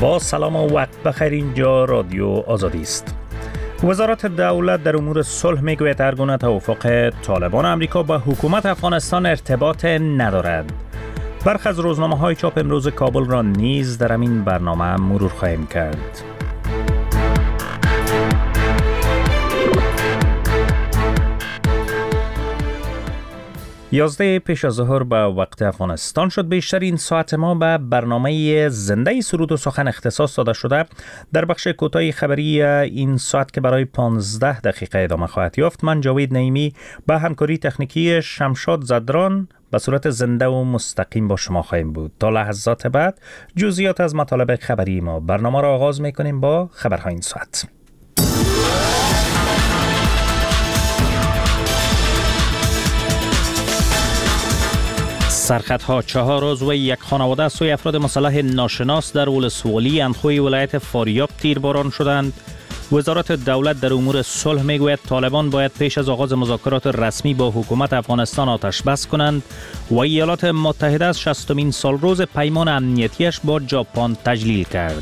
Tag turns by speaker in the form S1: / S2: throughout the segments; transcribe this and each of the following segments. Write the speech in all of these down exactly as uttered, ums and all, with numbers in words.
S1: با سلام و وقت بخیر، اینجا رادیو آزادی است. وزارت دولت در امور صلح میگوید هر گونه توافق طالبان آمریکا با حکومت افغانستان ارتباط ندارد. برخی از روزنامه‌های چاپ امروز کابل را نیز در همین برنامه مرور خواهیم کرد. یازده پیش از ظهر به وقت افغانستان شد. بیشترین ساعت ما به برنامه زنده سرود و سخن اختصاص داده شده. در بخش کوتاه خبری این ساعت که برای پانزده دقیقه ادامه خواهد یافت، من جاوید نعیمی با همکاری تکنیکی شمشاد زدران به صورت زنده و مستقیم با شما خواهیم بود. تا لحظات بعد جزئیات از مطالب خبری ما. برنامه را آغاز می‌کنیم با خبرهای این ساعت. سرخطها چهار روز و یک خانواده از سوی افراد مسلح ناشناس در ولسوالی اندخوی ولایت فاریاب تیرباران شدند. وزارت دولت در امور صلح میگوید طالبان باید پیش از آغاز مذاکرات رسمی با حکومت افغانستان آتش بس کنند و ایالات متحده از شصتمین سالروز پیمان امنیتیش با ژاپن تجلیل کرد.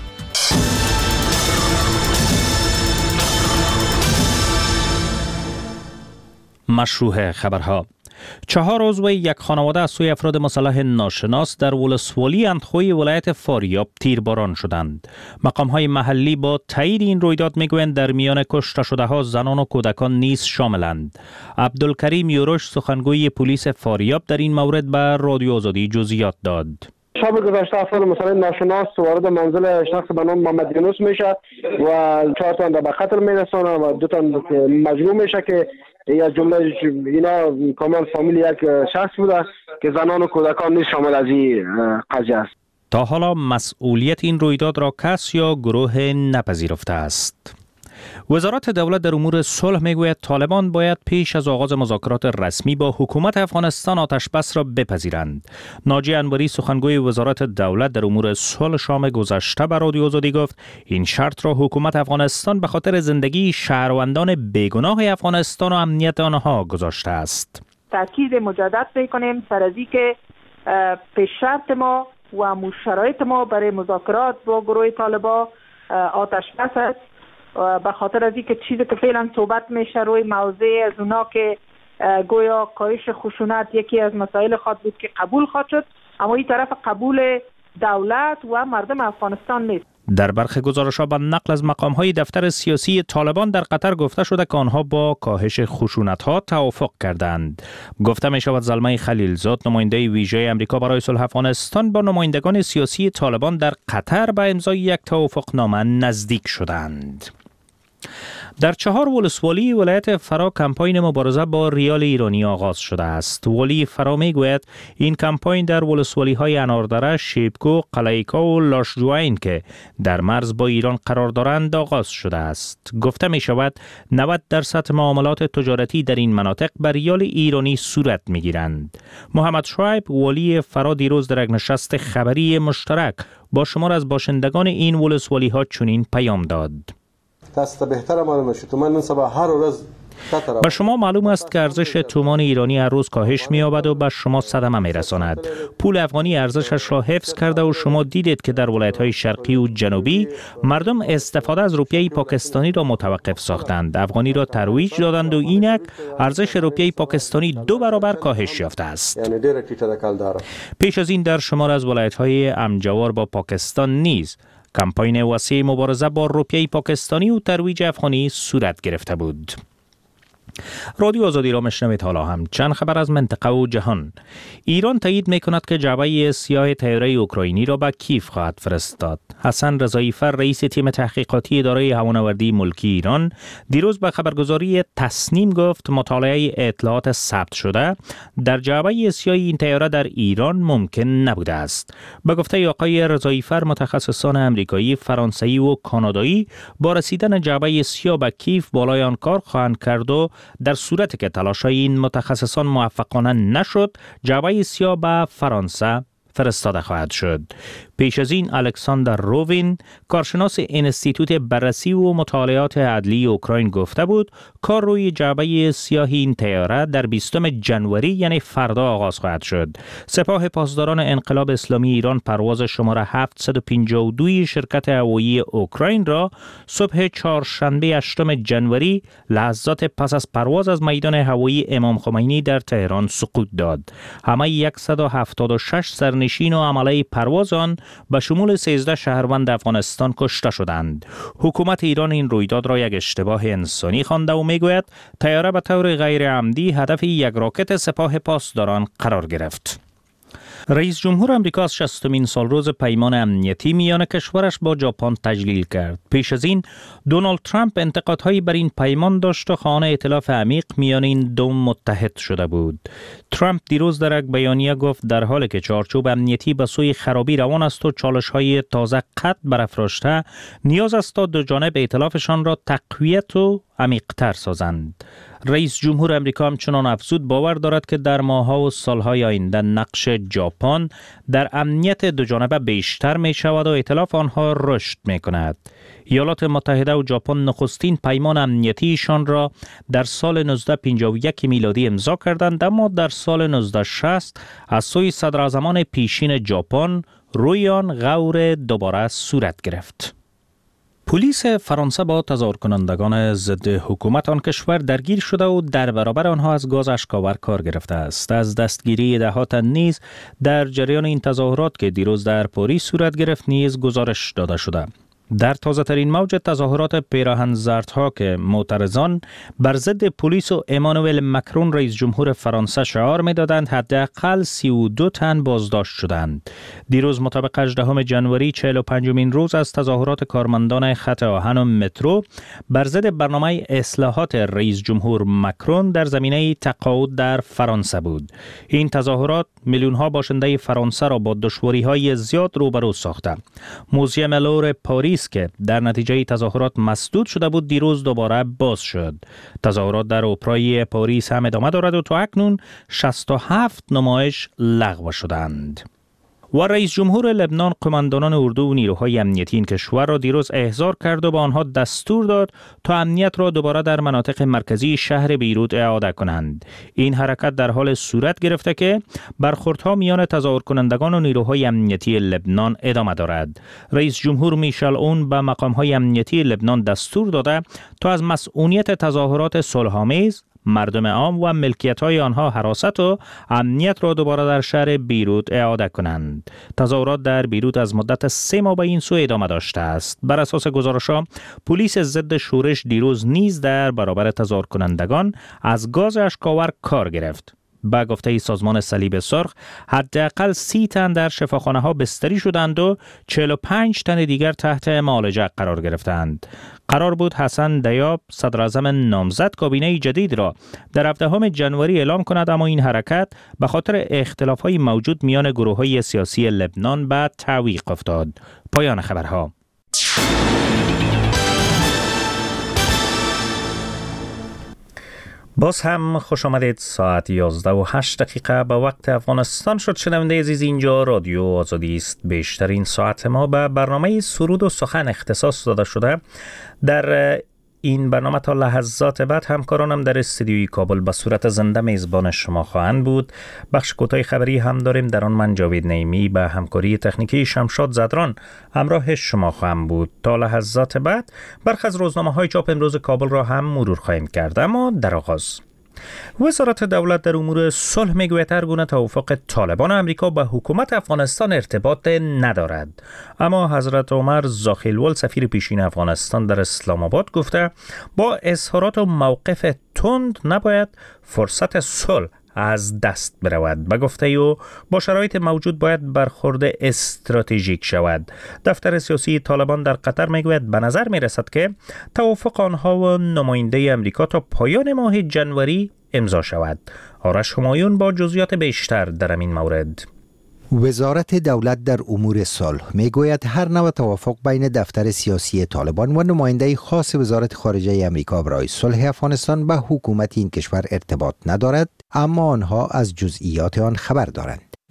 S1: مشروع خبرها. چهار روز و یک خانواده از سوی افراد مسلح ناشناس در ولسوالی اندخوی ولایت فاریاب تیرباران شدند. مقام‌های محلی با تایید این رویداد میگویند در میان کشته شده ها زنان و کودکان نیز شاملند. عبدالکریم یوروش سخنگوی پلیس فاریاب در این مورد به رادیو آزادی جزئیات داد.
S2: شب گذشته افراد مسلح ناشناس وارد منزل شخص به نام محمد یونس میشه و چهار تن به قتل میرسونه و دو تن مجروح میشه که یا جمله اینا کاملا فامیل یک شخص بوده که زنان و کودکان نیز شامل از این قضیه است.
S1: تا حالا مسئولیت این رویداد را کس یا گروه نپذیرفته است. وزارت دولت در امور صلح میگوید طالبان باید پیش از آغاز مذاکرات رسمی با حکومت افغانستان آتش بس را بپذیرند. ناجی انوری سخنگوی وزارت دولت در امور صلح شام گذشته به رادیو آزادی گفت این شرط را حکومت افغانستان به خاطر زندگی شهروندان بیگناه افغانستان و امنیت آنها گذاشته است.
S3: تاکید مجدد میکنیم سر از اینکه پیش شرط ما و شرایط ما برای مذاکرات با گروه طالبان آتش بس است. به خاطر از اینکه چیزی که فعلا صحبت میشه روی موضوع از اونا که گویا کاهش خشونت یکی از مسائل خود بود که قبول خواهد شد، اما این طرف قبول دولت و مردم افغانستان نیست.
S1: در برخی گزارش‌ها با نقل از مقام‌های دفتر سیاسی طالبان در قطر گفته شده که آنها با کاهش خشونت‌ها توافق کردند. گفته می‌شود زلمه خلیلزاد نماینده ویژه آمریکا برای صلح افغانستان با نمایندگان سیاسی طالبان در قطر به امضای یک توافقنامه نزدیک شدند. در چهار ولسوالی ولایت فرا کمپاین مبارزه با ریال ایرانی آغاز شده است. ولی فرا میگوید این کمپاین در ولسوالی های اناردره، شیبکو، قلیکا و لاشجوین که در مرز با ایران قرار دارند آغاز شده است. گفته می شود نود درصد معاملات تجارتی در این مناطق بر ریال ایرانی صورت می گیرند. محمد شعیب ولی فرا دیروز در یک نشست خبری مشترک با شمار از باشندگان این ولسوالی ها چنین پیام داد.
S4: تاسو بهتره معلومه شد من صبح هر روز
S1: به شما معلوم است که ارزش تومان ایرانی هر روز کاهش می‌یابد و به شما صدمه می‌رساند. پول افغانی ارزشش را حفظ کرده و شما دیدید که در ولایت‌های شرقی و جنوبی مردم استفاده از روپیه پاکستانی را متوقف ساختند. افغانی را ترویج دادند و اینک ارزش روپیه پاکستانی دو برابر کاهش یافته است.
S4: یعنی ډېر ټیټه کال داره.
S1: پیش از این در شمار از ولایت‌های همجوار با پاکستان نیز کمپاین وسیع مبارزه با روپیه پاکستانی و ترویج افغانی صورت گرفته بود. رادیو آزادی را میشنوید. حالا هم چند خبر از منطقه و جهان. ایران تایید میکند که جعبه سیاه طیاره اوکراینی را به کیف خواهد فرستاد. حسن رضایی‌فر رئیس تیم تحقیقاتی اداره هوانوردی ملکی ایران دیروز به خبرگزاری تسنیم گفت مطالعه اطلاعات ثبت شده در جعبه سیاه این طیاره در ایران ممکن نبوده است. به گفته آقای رضایی‌فر متخصصان آمریکایی، فرانسوی و کانادایی با رسیدن جعبه سیاه به کیف بالای آن کار خواهند کرد و در صورتی که تلاش‌های این متخصصان موفقانه نشد، جعبه سیاه به فرانسه فرستاده خواهد شد. پیش از این الکساندر رووین کارشناس انستیتوت بررسی و مطالعات عدلی اوکراین گفته بود کار روی جعبه سیاه این طیاره در بیستم جنوری یعنی فردا آغاز خواهد شد. سپاه پاسداران انقلاب اسلامی ایران پرواز شماره هفتصد و پنجاه و دو شرکت هوایی اوکراین را صبح چهارشنبه هشتم جنوری لحظات پس از پرواز از میدان هوایی امام خمینی در تهران سقوط داد. همه صد و هفتاد و شش سرنشین و عمله پرواز آن به شمول سیزده شهروند افغانستان کشته شدند. حکومت ایران این رویداد را یک اشتباه انسانی خوانده و میگوید طیاره به طور غیر عمدی هدف یک راکت سپاه پاسداران قرار گرفت. رئیس جمهور آمریکا از شصتمین سالروز پیمان امنیتی میان کشورش با ژاپن تجلیل کرد. پیش از این دونالد ترامپ انتقادهایی بر این پیمان داشت و خواهان ائتلاف عمیق میان این دو متحد شده بود. ترامپ دیروز در یک بیانیه گفت در حالی که چارچوب امنیتی به سوی خرابی روان است و چالش‌های تازه قد برافراشته، نیاز است تا دو جانب ائتلافشان را تقویت و عمیق‌تر سازند. رئیس جمهور آمریکا همچنان افزود باور دارد که در ماه‌ها و سال‌های آینده نقش ژاپن در امنیت دوجانبه بیشتر می‌شود و ائتلاف آنها رشد می‌کند. ایالات متحده و ژاپن نخستین پیمان امنیتیشان را در سال نوزده پنجاه و یک میلادی امضا کردند، اما در سال نوزده شصت از سوی صدراعظمان پیشین ژاپن روی آن غور دوباره صورت گرفت. پلیس فرانسه با تظاهر کنندگان ضد حکومت آن کشور درگیر شده و در برابر آنها از گاز اشک‌آور کار گرفته است. از دستگیری ده تن نیز در جریان این تظاهرات که دیروز در پاریس صورت گرفت نیز گزارش داده شده. در تازه ترین موج تظاهرات پیراهن زردها که معترضان بر ضد پلیس و امانوئل مکرون رئیس جمهور فرانسه شعار می‌دادند، حداقل سی و دو تن بازداشت شدند. دیروز مطابق هجدهم جنوری چهل و پنجمین روز از تظاهرات کارمندان خط آهن و مترو بر ضد برنامه اصلاحات رئیس جمهور مکرون در زمینه تقاعد در فرانسه بود. این تظاهرات میلیون‌ها باشنده فرانسه را با دشواری‌های زیاد روبرو ساخته. موزیم لور پاریس که در نتیجه تظاهرات مسدود شده بود دیروز دوباره باز شد. تظاهرات در اپرای پاریس هم ادامه دارد و تا اکنون شصت و هفت نمایش لغو شدند. و رئیس جمهور لبنان قماندانان اردو و نیروهای امنیتی این کشور را دیروز احضار کرد و با آنها دستور داد تا امنیت را دوباره در مناطق مرکزی شهر بیروت اعاده کنند. این حرکت در حال صورت گرفته که برخوردها میان تظاهر کنندگان و نیروهای امنیتی لبنان ادامه دارد. رئیس جمهور میشل اون به مقامهای امنیتی لبنان دستور داده تا از مسئولیت تظاهرات صلح‌آمیز مردم عام و ملکیت‌های آنها حراست و امنیت را دوباره در شهر بیروت اعاده کنند. تظاهرات در بیروت از مدت سه ماه به این سو ادامه داشته است. بر اساس گزارش‌ها پلیس ضد شورش دیروز نیز در برابر تظاهر کنندگان از گاز اشک‌آور کار گرفت. با گفته سازمان صلیب سرخ حداقل سی تن در شفاخانه‌ها بستری شدند و چهل و پنج تن دیگر تحت معالجه قرار گرفتند. قرار بود حسن دیاب صدراعظم نامزد کابینه جدید را در هفدهم جنوری اعلام کند، اما این حرکت به خاطر اختلاف‌های موجود میان گروه‌های سیاسی لبنان به تعویق افتاد. پایان خبرها. باز هم خوش آمدید. ساعت یازده و هشت دقیقه به وقت افغانستان شد. شنونده عزیز، اینجا رادیو آزادی است. بیشترین ساعت ما به برنامه سرود و سخن اختصاص داده شده. در این برنامه تا لحظات بعد همکارانم در استودیوی کابل به صورت زنده میزبان شما خواهند بود. بخش کوتاه خبری هم داریم، در آن من جاوید نعیمی به همکاری تکنیکی شمشاد زدران همراه شما خواهم بود. تا لحظات بعد برخی از روزنامه‌های چاپ امروز کابل را هم مرور خواهیم کرد. اما در آغاز وزارت دولت در امور صلح میگوید هر گونه توافق طالبان آمریکا با حکومت افغانستان ارتباط ندارد. اما حضرت عمر زاخیلوال سفیر پیشین افغانستان در اسلام آباد گفته با اظهارات و موقف تند نباید فرصت صلح از دست برود. به گفته او با شرایط موجود باید برخورد استراتژیک شود. دفتر سیاسی طالبان در قطر میگوید به نظر میرسد که توافق آنها و نماینده امریکا تا پایان ماه جنوری امضا شود. آرش همایون با جزئیات بیشتر در این مورد.
S5: وزارت دولت در امور صلح میگوید هر نوع توافق بین دفتر سیاسی طالبان و نماینده خاص وزارت خارجه امریکا برای صلح افغانستان به حکومت این کشور ارتباط ندارد، اما آنها از جزئیات آن خبر دارند.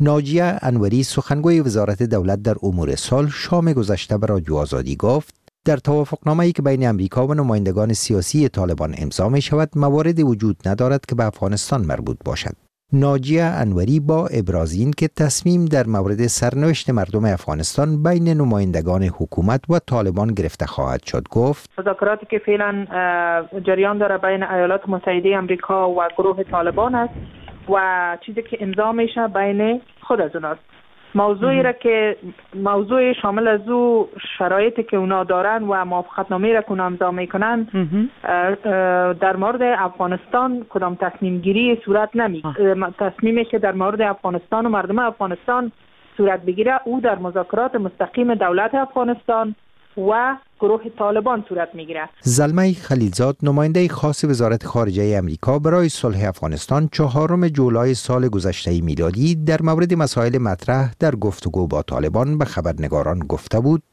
S5: ناجیه انوری سخنگوی وزارت دولت در امور صلح شام گذشته به رادیو آزادی گفت در توافقنامه‌ای که بین امریکا و نمایندگان سیاسی طالبان امضا می شود مواردی وجود ندارد که به افغانستان مربوط باشد. ناجیه انوری با ابراز این که تصمیم در مورد سرنوشت مردم افغانستان بین نمایندگان حکومت و طالبان گرفته خواهد شد گفت
S3: مذاکراتی که فعلا جریان داره بین ایالات متحده آمریکا و گروه طالبان است و چیزی که امضا میشه بین خود از اوناست. موضوعی را که موضوع شامل از او شرایطی که اونا دارن و موافقتنامه‌ای را که اونا امضا میکنن در مورد افغانستان کدام تصمیم گیری صورت نمیگیره. تصمیمی که در مورد افغانستان و مردم افغانستان صورت بگیره او در مذاکرات مستقیم دولت افغانستان و گروه طالبان صورت میگیره.
S5: زلمه خلیلزاد نماینده خاص وزارت خارجه امریکا برای صلح افغانستان چهارم جولای سال گذشته میلادی در مورد مسائل مطرح در گفتگو با طالبان به خبرنگاران گفته بود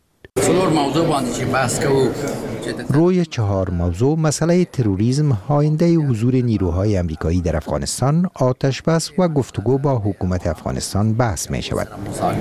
S5: روی چهار موضوع مسئله تروریسم، آینده حضور نیروهای امریکایی در افغانستان، آتش بس و گفتگو با حکومت افغانستان بحث می شود.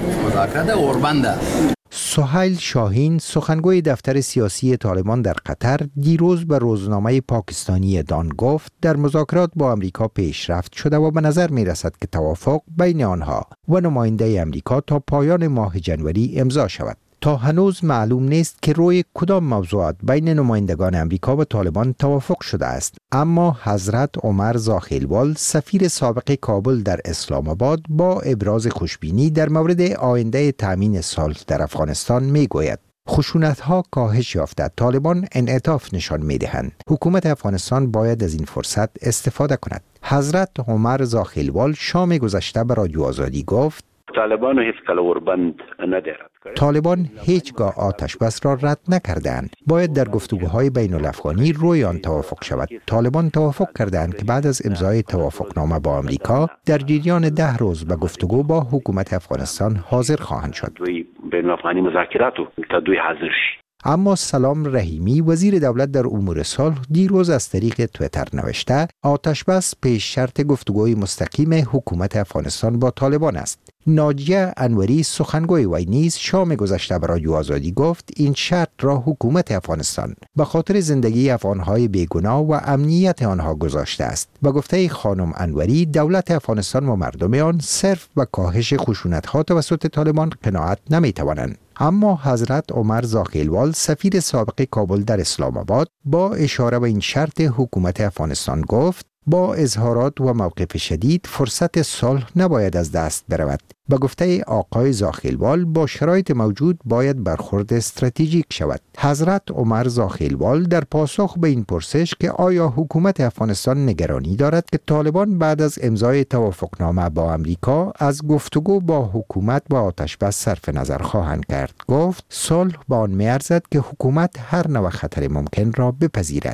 S5: سهیل شاهین سخنگوی دفتر سیاسی طالبان در قطر دیروز به روزنامه پاکستانی دان گفت در مذاکرات با امریکا پیشرفت شده و به نظر می رسد که توافق بین آنها و نماینده امریکا تا پایان ماه جنوری امضا شود. تا هنوز معلوم نیست که روی کدام موضوعات بین نمایندگان امریکا و طالبان توافق شده است، اما حضرت عمر زاخیلوال سفیر سابق کابل در اسلام آباد با ابراز خوشبینی در مورد آینده تامین صلح در افغانستان می گوید خشونت‌ها کاهش یافته، طالبان انعطاف نشان می‌دهند. حکومت افغانستان باید از این فرصت استفاده کند. حضرت عمر زاخیلوال شام گذشته به رادیو آزادی گفت
S6: طالبان هیچ کله وربند ندارد.
S5: طالبان هیچگاه آتش بس را رد نکردند. باید در گفتگوهای بین الافغانی روی آن توافق شود. طالبان توافق کردند که بعد از امضای توافقنامه با آمریکا در جریان ده روز به گفتگو با حکومت افغانستان حاضر خواهند شد.
S6: بین الافغانی مذاکرات تا دوی حاضر شي.
S5: اما سلام رحیمی وزیر دولت در امور صلح دیروز از طریق تویتر نوشته آتش بس پیش شرط گفتگوی مستقیم حکومت افغانستان با طالبان است. ناجیه انوری سخنگوی وی نیز شام گذشته به رادیو آزادی گفت این شرط را حکومت افغانستان به خاطر زندگی افغانهای بیگناه و امنیت آنها گذاشته است. به گفته خانم انوری دولت افغانستان و مردم آن صرف به کاهش خشونت‌ها توسط طالبان قناعت نمی‌توانند. اما حضرت عمر زاخیلوال سفیر سابق کابل در اسلام آباد با اشاره به این شرط حکومت افغانستان گفت با اظهارات و موقف شدید فرصت صلح نباید از دست برود. به گفته آقای زاخیلوال با شرایط موجود باید برخورد استراتژیک شود. حضرت عمر زاخیلوال در پاسخ به این پرسش که آیا حکومت افغانستان نگرانی دارد که طالبان بعد از امضای توافقنامه با امریکا از گفتگو با حکومت با آتش بس صرف نظر خواهند کرد گفت صلح به آن می‌ارزد که حکومت هر نوع خطر ممکن را بپذیرد.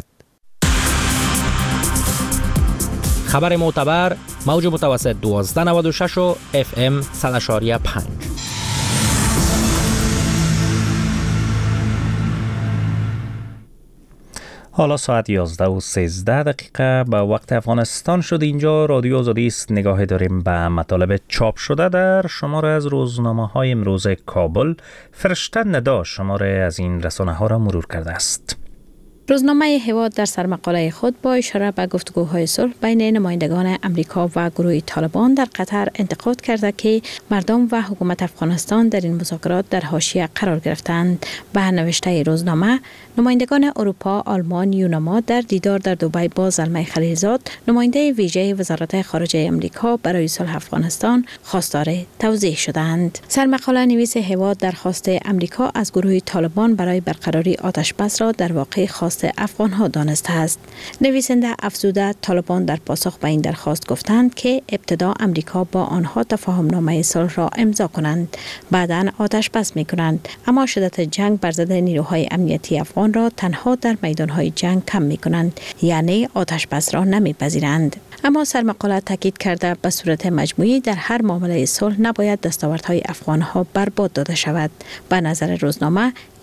S7: خبر معتبر موج متوسط دوازده نود و شش و اف ام صد و پنج.
S1: حالا ساعت یازده و سیزده دقیقه به وقت افغانستان شد. اینجا رادیو آزادی است. نگاه داریم به مطالب چاپ شده در شماره از روزنامه های امروز کابل. فرشته ندا شماره از این رسانه ها را مرور کرده است.
S8: روزنامه هواد در سرمقاله خود با اشاره به گفتگوهای صلح بین نمایندگان امریکا و گروه طالبان در قطر انتقاد کرده که مردم و حکومت افغانستان در این مذاکرات در حاشیه قرار گرفتند. به نوشته روزنامه نمایندگان اروپا، آلمان، یونان در دیدار در دبی با زلمه خلیلزاد نماینده ویژه وزارت خارجه امریکا برای صلح افغانستان خواستار توضیح شدند. سرمقاله نویس هواد درخواست امریکا از گروه طالبان برای برقراری آتش بس را در واقع خواست افغان ها دانسته است. نویسنده افزوده طالبان در پاسخ به این درخواست گفتند که ابتدا امریکا با آنها تفاهم نامه صلح را امضا کنند، بعداً آتش بس می کنند، اما شدت جنگ بر ضد نیروهای امنیتی افغان را تنها در میدان های جنگ کم می کنند، یعنی آتش بس را نمی پذیرند. اما سرمقاله تاکید کرده به صورت مجموعی در هر معامله صلح نباید دستاوردهای افغان ها برباد داده شود. به نظر روزنامه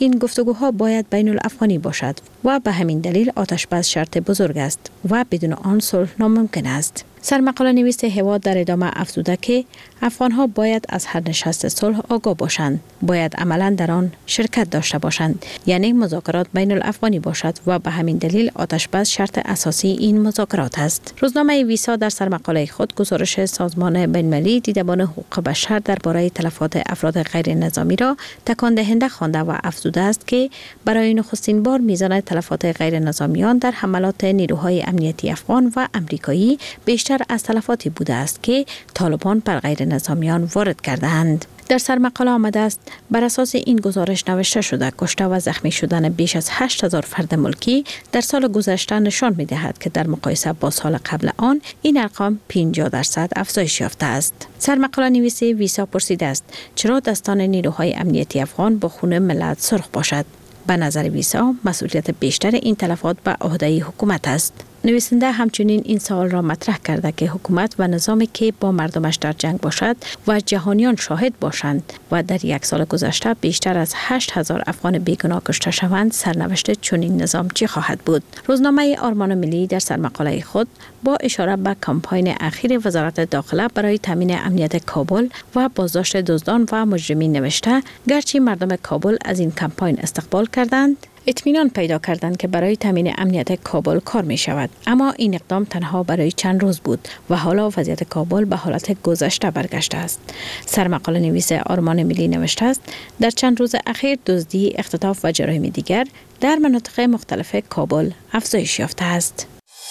S8: این گفتگوها باید بین الافغانی باشد و به همین دلیل آتشبس شرط بزرگ است و بدون آن صلح ناممکن است. سرمقاله نویس هواد در ادامه افزوده که افغانها باید از هر نشست صلح آگاه باشند، باید عملا در آن شرکت داشته باشند، یعنی مذاکرات بین الافغانی باشد و به همین دلیل آتشبس شرط اساسی این مذاکرات است. روزنامه ویسا در سرمقاله خود گزارش سازمان بین‌المللی دیدبان حقوق بشر درباره تلفات افراد غیر نظامی را تکان دهنده خوانده و افزوده است که برای نخستین بار میزان تلفات غیر نظامیان در حملات نیروهای امنیتی افغان و امریکایی بیشتر از تلفاتی بوده است که طالبان بر غیر نظامیان وارد کردند. در سرمقاله آمده است بر اساس این گزارش نوشته شده کشته و زخمی شدن بیش از هشت هزار فرد ملکی در سال گذشته نشان می دهد که در مقایسه با سال قبل آن این ارقام پنجاه درصد افزایش یافته است. سرمقاله نویس ویسا پرسیده است چرا دستان نیروهای امنیتی افغان با خون ملت سرخ باشد. به نظر ویسا مسئولیت بیشتر این تلفات به عهده حکومت است. نویسنده همچنین این سوال را مطرح کرده که حکومت و نظامی که با مردمش در جنگ باشد و جهانیان شاهد باشند و در یک سال گذشته بیشتر از هشت هزار افغان بیگناه کشته شوند، سرنوشت چنین نظام چه خواهد بود؟ روزنامه آرمان ملی در سرمقاله خود با اشاره به کمپاین اخیر وزارت داخله برای تامین امنیت کابل و بازداشت دزدان و مجرمین نوشته گرچه مردم کابل از این کمپاین استقبال کردند، اطمینان پیدا کردند که برای تامین امنیت کابل کار می شود، اما این اقدام تنها برای چند روز بود و حالا وضعیت کابل به حالت گذشته برگشته است. سرمقاله نویس آرمان ملی نوشته است در چند روز اخیر دزدی، اختطاف و جرایم دیگر در مناطق مختلف کابل افزایش یافته است.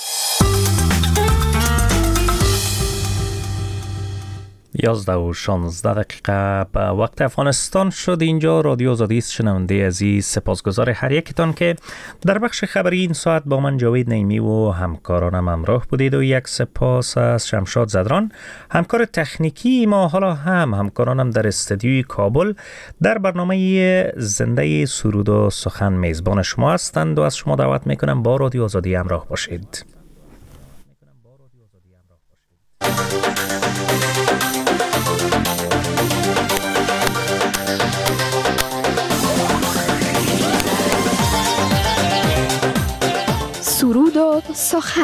S1: یازده و شانزده دقیقه به وقت افغانستان شد. اینجا رادیو آزادی است. شنونده عزیز، سپاسگزار هر یکتان که در بخش خبری این ساعت با من جاوید نعیمی و همکارانم همراه بودید و یک سپاس از شمشاد زدران همکار تکنیکی ما. حالا هم همکارانم در استودیوی کابل در برنامه زنده سرود و سخن میزبان شما هستند و از شما دعوت میکنم با رادیو آزادی همراه باشید.
S9: سرود و سخن.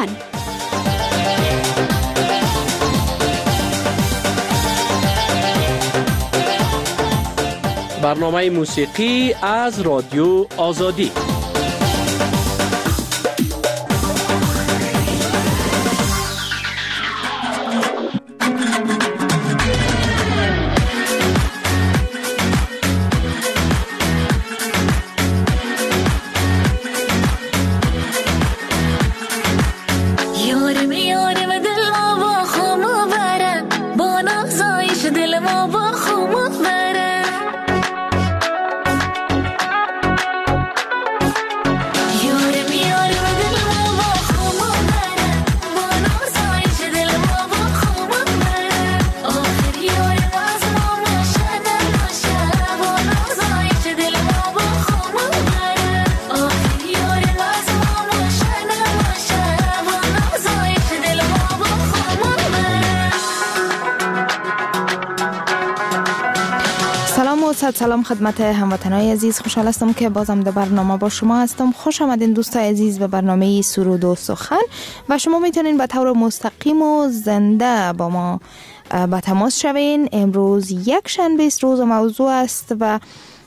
S10: برنامه موسیقی از رادیو آزادی.
S11: سلام خدمت هموطنای عزیز، خوشحال هستم که بازم در برنامه با شما هستم. خوش آمدین دوستای عزیز به برنامه سرود و سخن و شما میتونین به طور مستقیم و زنده با ما به تماس شوین. امروز یک شنبه است، روز موضوع است و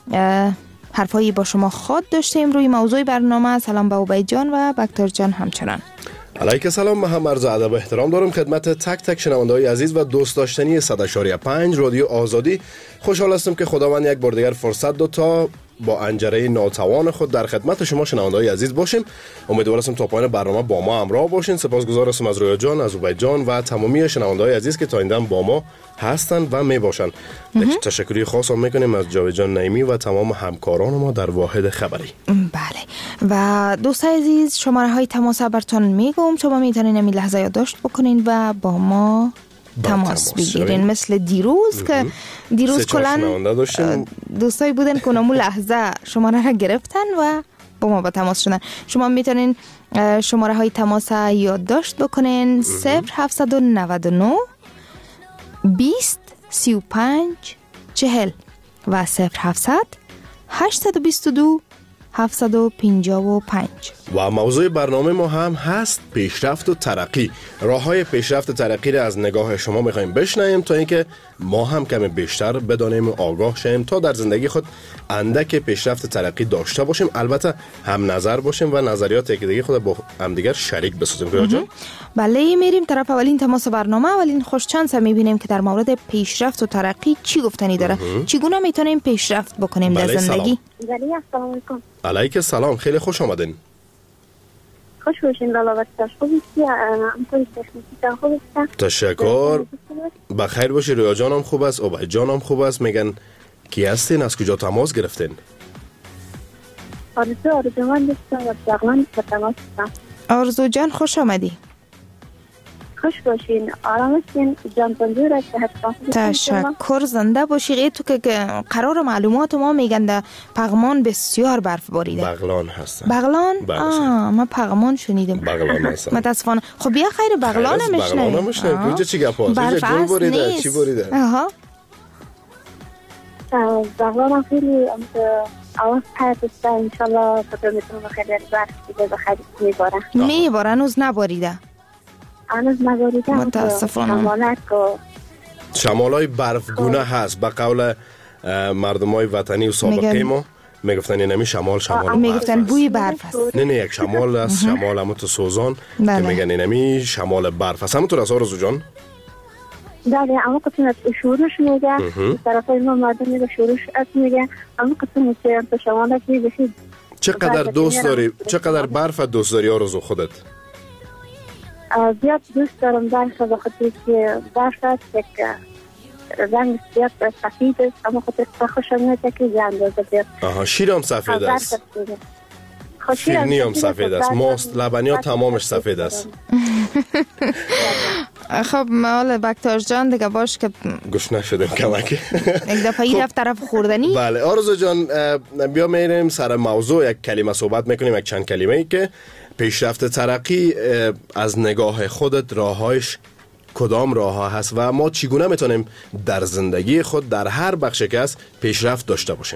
S11: حرفایی با شما خود داشتیم روی موضوع برنامه. سلام به عبید جان و بکتر جان همچنان.
S12: علیک سلام، من هم عرض ادب و احترام دارم خدمت تک تک شنونده‌های عزیز و دوست داشتنی صد و پنج رادیو آزادی. خوشحال هستم که خداوند یک بار دیگر فرصت داد تا با انجره ناتوان خود در خدمت شما شنونده‌های عزیز باشیم. امیدوارم تا پایان برنامه با ما همراه باشین. سپاسگزار هستم از رویا جان، از عبید جان و تمامی شنونده‌های عزیز که تا این دم با ما هستند و می باشند. تشکری خاص هم میکنیم از جاوید جان نعیمی و تمام همکاران ما در واحد خبری.
S11: بله و دوستای عزیز، شماره های تماس براتون میگم، شما میتونین این لحظه یادداشت بکنین و با ما تماس بگیرین. مثل دیروز که دیروز کلن دوستایی بودن که اونمو لحظه شماره را گرفتن و با ما با تماس شدن. شما میتونین شماره های تماس یادداشت بکنین: صفر هفتصد و نود و نه بیست سی و پنج چهل و صفر هفتصد هشت دو دو هفت پنج پنج.
S12: و موضوع برنامه ما هم هست پیشرفت و ترقی. راه های پیشرفت و ترقی را از نگاه شما میخوایم بشنویم تا اینکه ما هم کمی بیشتر بدانیم و آگاه شیم تا در زندگی خود اندک پیشرفت و ترقی داشته باشیم، البته هم نظر باشیم و نظریات یک دیگه خود با هم دیگر شریک بسازیم. رویا جان؟
S11: بله، میریم طرف اولین تماس برنامه. اولین خوش چانس میبینیم که در مورد پیشرفت و ترقی چی گفتنی داره. چگونه میتونیم پیشرفت بکنیم در زندگی؟
S9: بله، السلام علیکم.
S12: علیک السلام، خیلی خوش آمدین.
S9: خوش باشین. لالا وقتش خوبی چی؟ امکانی تشنیسی خوبی است؟
S12: تشکر. بخیر باشی. رویا جانم خوب است، عبید جانم خوب است. میگن کی هستین؟ از کجا تماس گرفتین؟
S9: آرزو آرزوان هستم و بغلان تماس هستم.
S11: آرزو جان خوش آمدی.
S9: خوش باشین. آرام هستین. جان تندور است.
S11: تشکر. زنده باشی. تو که قرار معلومات ما میگن در پغمان بسیار برف باریده.
S12: بغلان هستم.
S11: بغلان؟ آه، من پغمان شنیدم.
S12: بغلان هستم.
S11: متاسفانه. خب بیا خیر بغلان نمیشنه.
S12: بغلان نمیشنه. کجا چی گپ است؟
S11: برف
S12: گل باریده، چی باریده؟
S11: آها.
S9: بغلان خیلی آواز پرت است. ان شاء الله خدا میتونه خیلی برف دیگه بخیر میباره.
S11: میباره هنوز نباریده.
S9: هنوز نباریده.
S11: متاسفانه.
S12: شمالای برفگونه هست به قول مردمای وطنی و سابقه ما. میگفتن این نمی شمال شمال
S11: میگفتن بوی برف است.
S12: نه نه یک شمال است، شمال همون تو سوزان که میگن این نمی شمال برف است. همونطور است آرزو جان؟
S9: بله، اما قسمت شورش میگه طرفای ما مردم میگه شورش است میگه. اما قسمت که تو شمال است میگه.
S12: چقدر دوست داری چقدر برف دوست داری آرزو خودت؟
S9: زیاد دوست دارم برف به خاطر که برف است که رنگ زیاد سفید است، اما خاطر خوشم میاد که اندازه بیاد.
S12: آها، شیرم سفید است. شیرنی هم سفید است. ماست لبنیات تمامش سفید است.
S11: خب مال بکتاش جان دیگه باش که
S12: گوش نشدیم کمکی.
S11: یک دفعه این رفت طرف خوردنی.
S12: بله آرزو جان، بیا میریم سر موضوع. یک کلمه صحبت میکنیم، یک چند کلمه ای که پیشرفت ترقی از نگاه خودت راههایش کدام راه ها هست و ما چگونه میتونیم در زندگی خود در هر بخش که هست پیشرفت داشته باشیم؟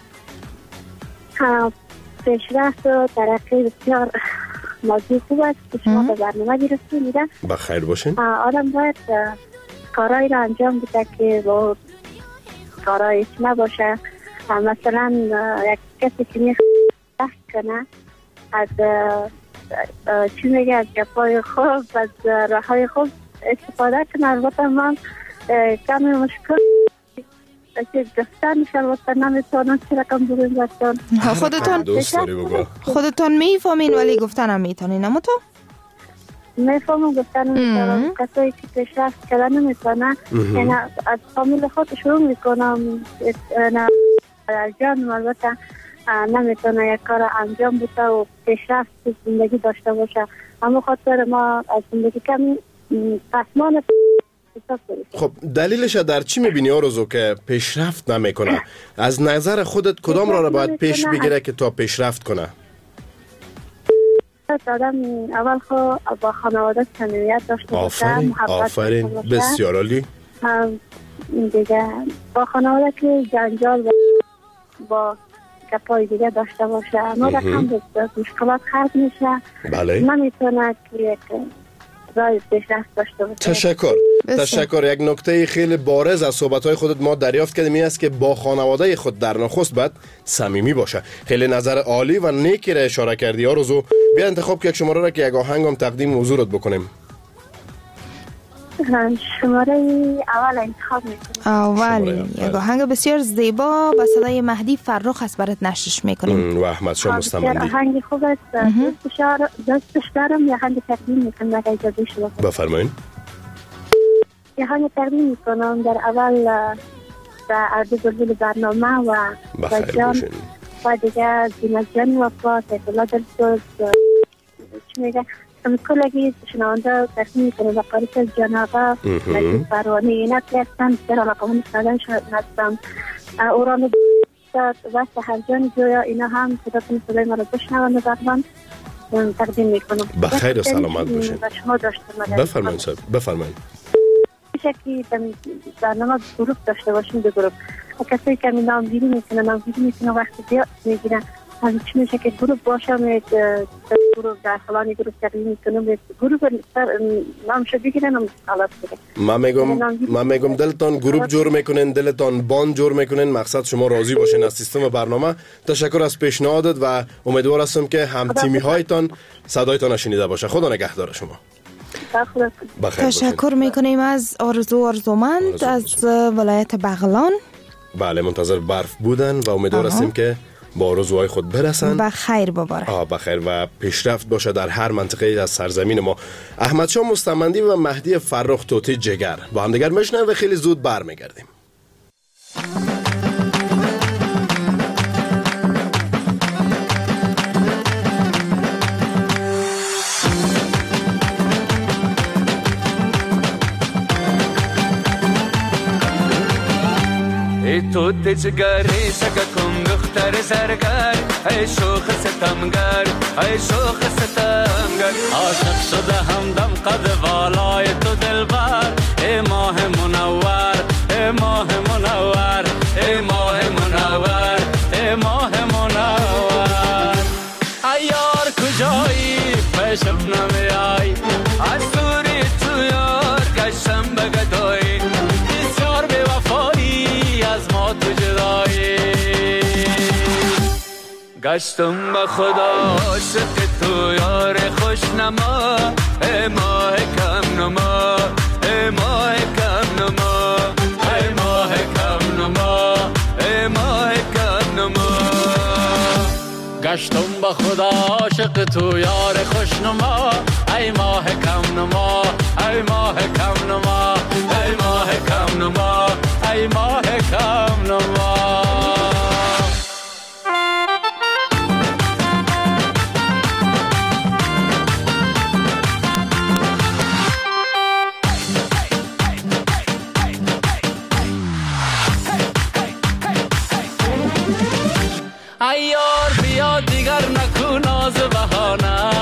S9: پیشرفت و ترقی بسیار موضوع خوب است که شما به برنامه گرفته میدن.
S12: بخیر باشین.
S9: آدم باید کارهایی را انجام بده که با کارهایش نباشه. مثلا یک کسی که میخواد کنه از چی میگه از گپای خوب از راه های خوب استفاده کنه. البته من کمی مشکل که گفتن میشه البته نمیتونم چی رقم بگویم بستان.
S11: خودتون خودتون میفهمین ولی گفتن هم میتونین. اما تو؟
S9: میفهمم گفتن نمیتونم. کسایی که پیشرفت کردن نمیتونن یعنی از فامیل خود شروع میکنم از جان البته نمیتونه یک کار انجام بده و پیشرفت زندگی داشته باشه. اما خاطر ما از زندگی کمی پسمان.
S12: خب دلیلش در چی میبینی آرزو که پیشرفت نمیکنه؟ از نظر خودت کدام راه را باید پیش بگیره که تا پیشرفت کنه؟
S9: آدم اول خو با خانواده صمیمیت داشته باشه.
S12: آفرین آفرین بسیار عالی.
S9: دیگه با خانواده که جنجال با گپای دیگه داشته باشه. ما رقم بسیار مشکلات خرد میشه.
S12: بله.
S9: نمیتونه که رای پیشرفت داشته باشه.
S12: تشکر. تشکر. یک نکته خیلی بارز از صحبت‌های خودت ما دریافت کردیم این است که با خانواده خود در نخست باید صمیمی باشه. خیلی نظر عالی و نیکی را اشاره کردی آرزو. بیا انتخاب که یک شماره را که یک آهنگ هم تقدیم حضورت بکنیم.
S9: شماره اول انتخاب میکنیم.
S11: اول یک آهنگ بسیار زیبا با صدای مهدی فرخ است برات نشرش میکنیم.
S12: و احمد شاه مستمندی.
S9: آهنگ خوب است. دوستش دارم یه آهنگ تقدیم میکنم اگه اجازه شما.
S12: بفرمایید.
S9: یه آهنگ تقدیم میکنم در اول در عرض بلبل برنامه و
S12: بخیر
S9: و دیگه زینت جان وفا سیفالله دلسوز چی میگه هم کلگی شنونده تقدیم میکنم و قاریس جان آقا نجیب پروانه اینا که هستن در علاقه من سنادن هستم اوران و سهرجان جویا اینا هم صداتون صدای ما رو بشنوند و برمان تقدیم میکنم.
S12: بخیر و سلامت باشین.
S9: شما داشته
S12: بفرمایید. بفرمایید.
S9: شکی برنامه گروپ داشته باشیم به گروپ کسایی که می نامگیری میکنن نامگیری میکنن وقتی زیاد میگیرن از چی میشه که گروه باشم گروه در فلانی گروه تقریبی میکنم گروه نامشو بگیرن و حالات بگیرن.
S12: من میگم من میگم دلتان گروه جور میکنین، دلتان باند جور میکنین، مقصد شما راضی باشین از سیستم برنامه. تشکر از پیشنهادت و امیدوار هستم که هم تیمی هایتان صدایتان شنیده باشه. خدا نگهدار شما.
S11: تشکر میکنیم از آرزو آرزومند از ولایت بغلان.
S12: بله منتظر برف بودن و امیدوار هستیم که با آرزوهای خود برسن
S11: و خیر بباره.
S12: آه بخیر و پیشرفت باشه در هر منطقه از سرزمین ما. احمد شاه مستمندی و مهدی فرخ توتی جگر با هم دیگر میشنویم و خیلی زود برمیگردیم.
S13: ای تو تجگری سگا کن دختر زرگر، ای شوخ ستمگر ای شوخ ستمگر، عاشق شده همدم قد والای تو دلبر، ای ماه منور ای ماه منور ای ماه منور ای ماه منور. ای یار کجایی پیشم نمیای، از دوری تو یار گشتم بگدایی، بسیار بی وفایی از ما تو جدایی، گشتم به خدا عاشق تو یار خوشنما، ای ماه کم نما ای ماه کم نما ای ماه کم نما ای ماه کم نما، گشتم به خدا عاشق تو یار خوشنما، ای ماه کم نما ای ماه کم نما ای ماه کم نما ای ماه کم نما. ای یار بیا دیگر نکو ناز بهانه،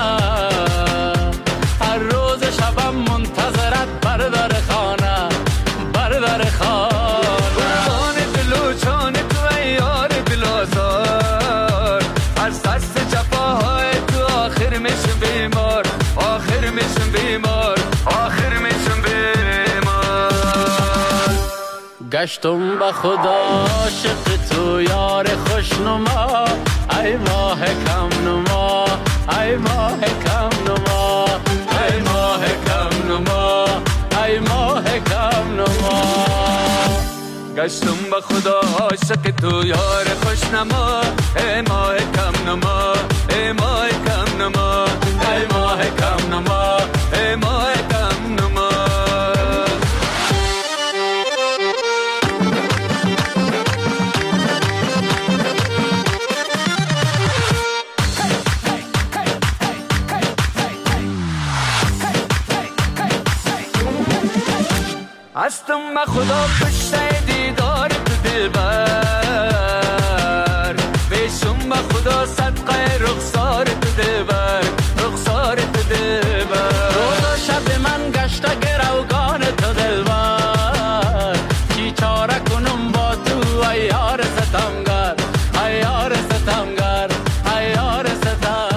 S13: هر روز شبم منتظرت بردار خانه بردار خانه، قربان دل و جان تو ای یار دلازار، از دست جفاهای تو آخر میشم بیمار آخر میشم بیمار آخر میشم بیمار، گشتم به خدا عاشق تو یار خوشنما، ای ماه کم نما ای ماه کم نما ای ماه کم نما ای ماه کم نما، گشتم به خدا عاشق تو یار خوشنما، ای ماه کم نما ای ماه کم نما ای ماه کم نما ای ماه کم نما. هستم به خدا کشته دیدار تو دلبر، بیشم به خدا صدقه رخسار تو دلبر رخسار تو دلبر، روز و شب من گشته گروگان تو دلبر، چی چاره کنم با تو ای یار ستمگر ای یار ستمگر ای یار ستمگر.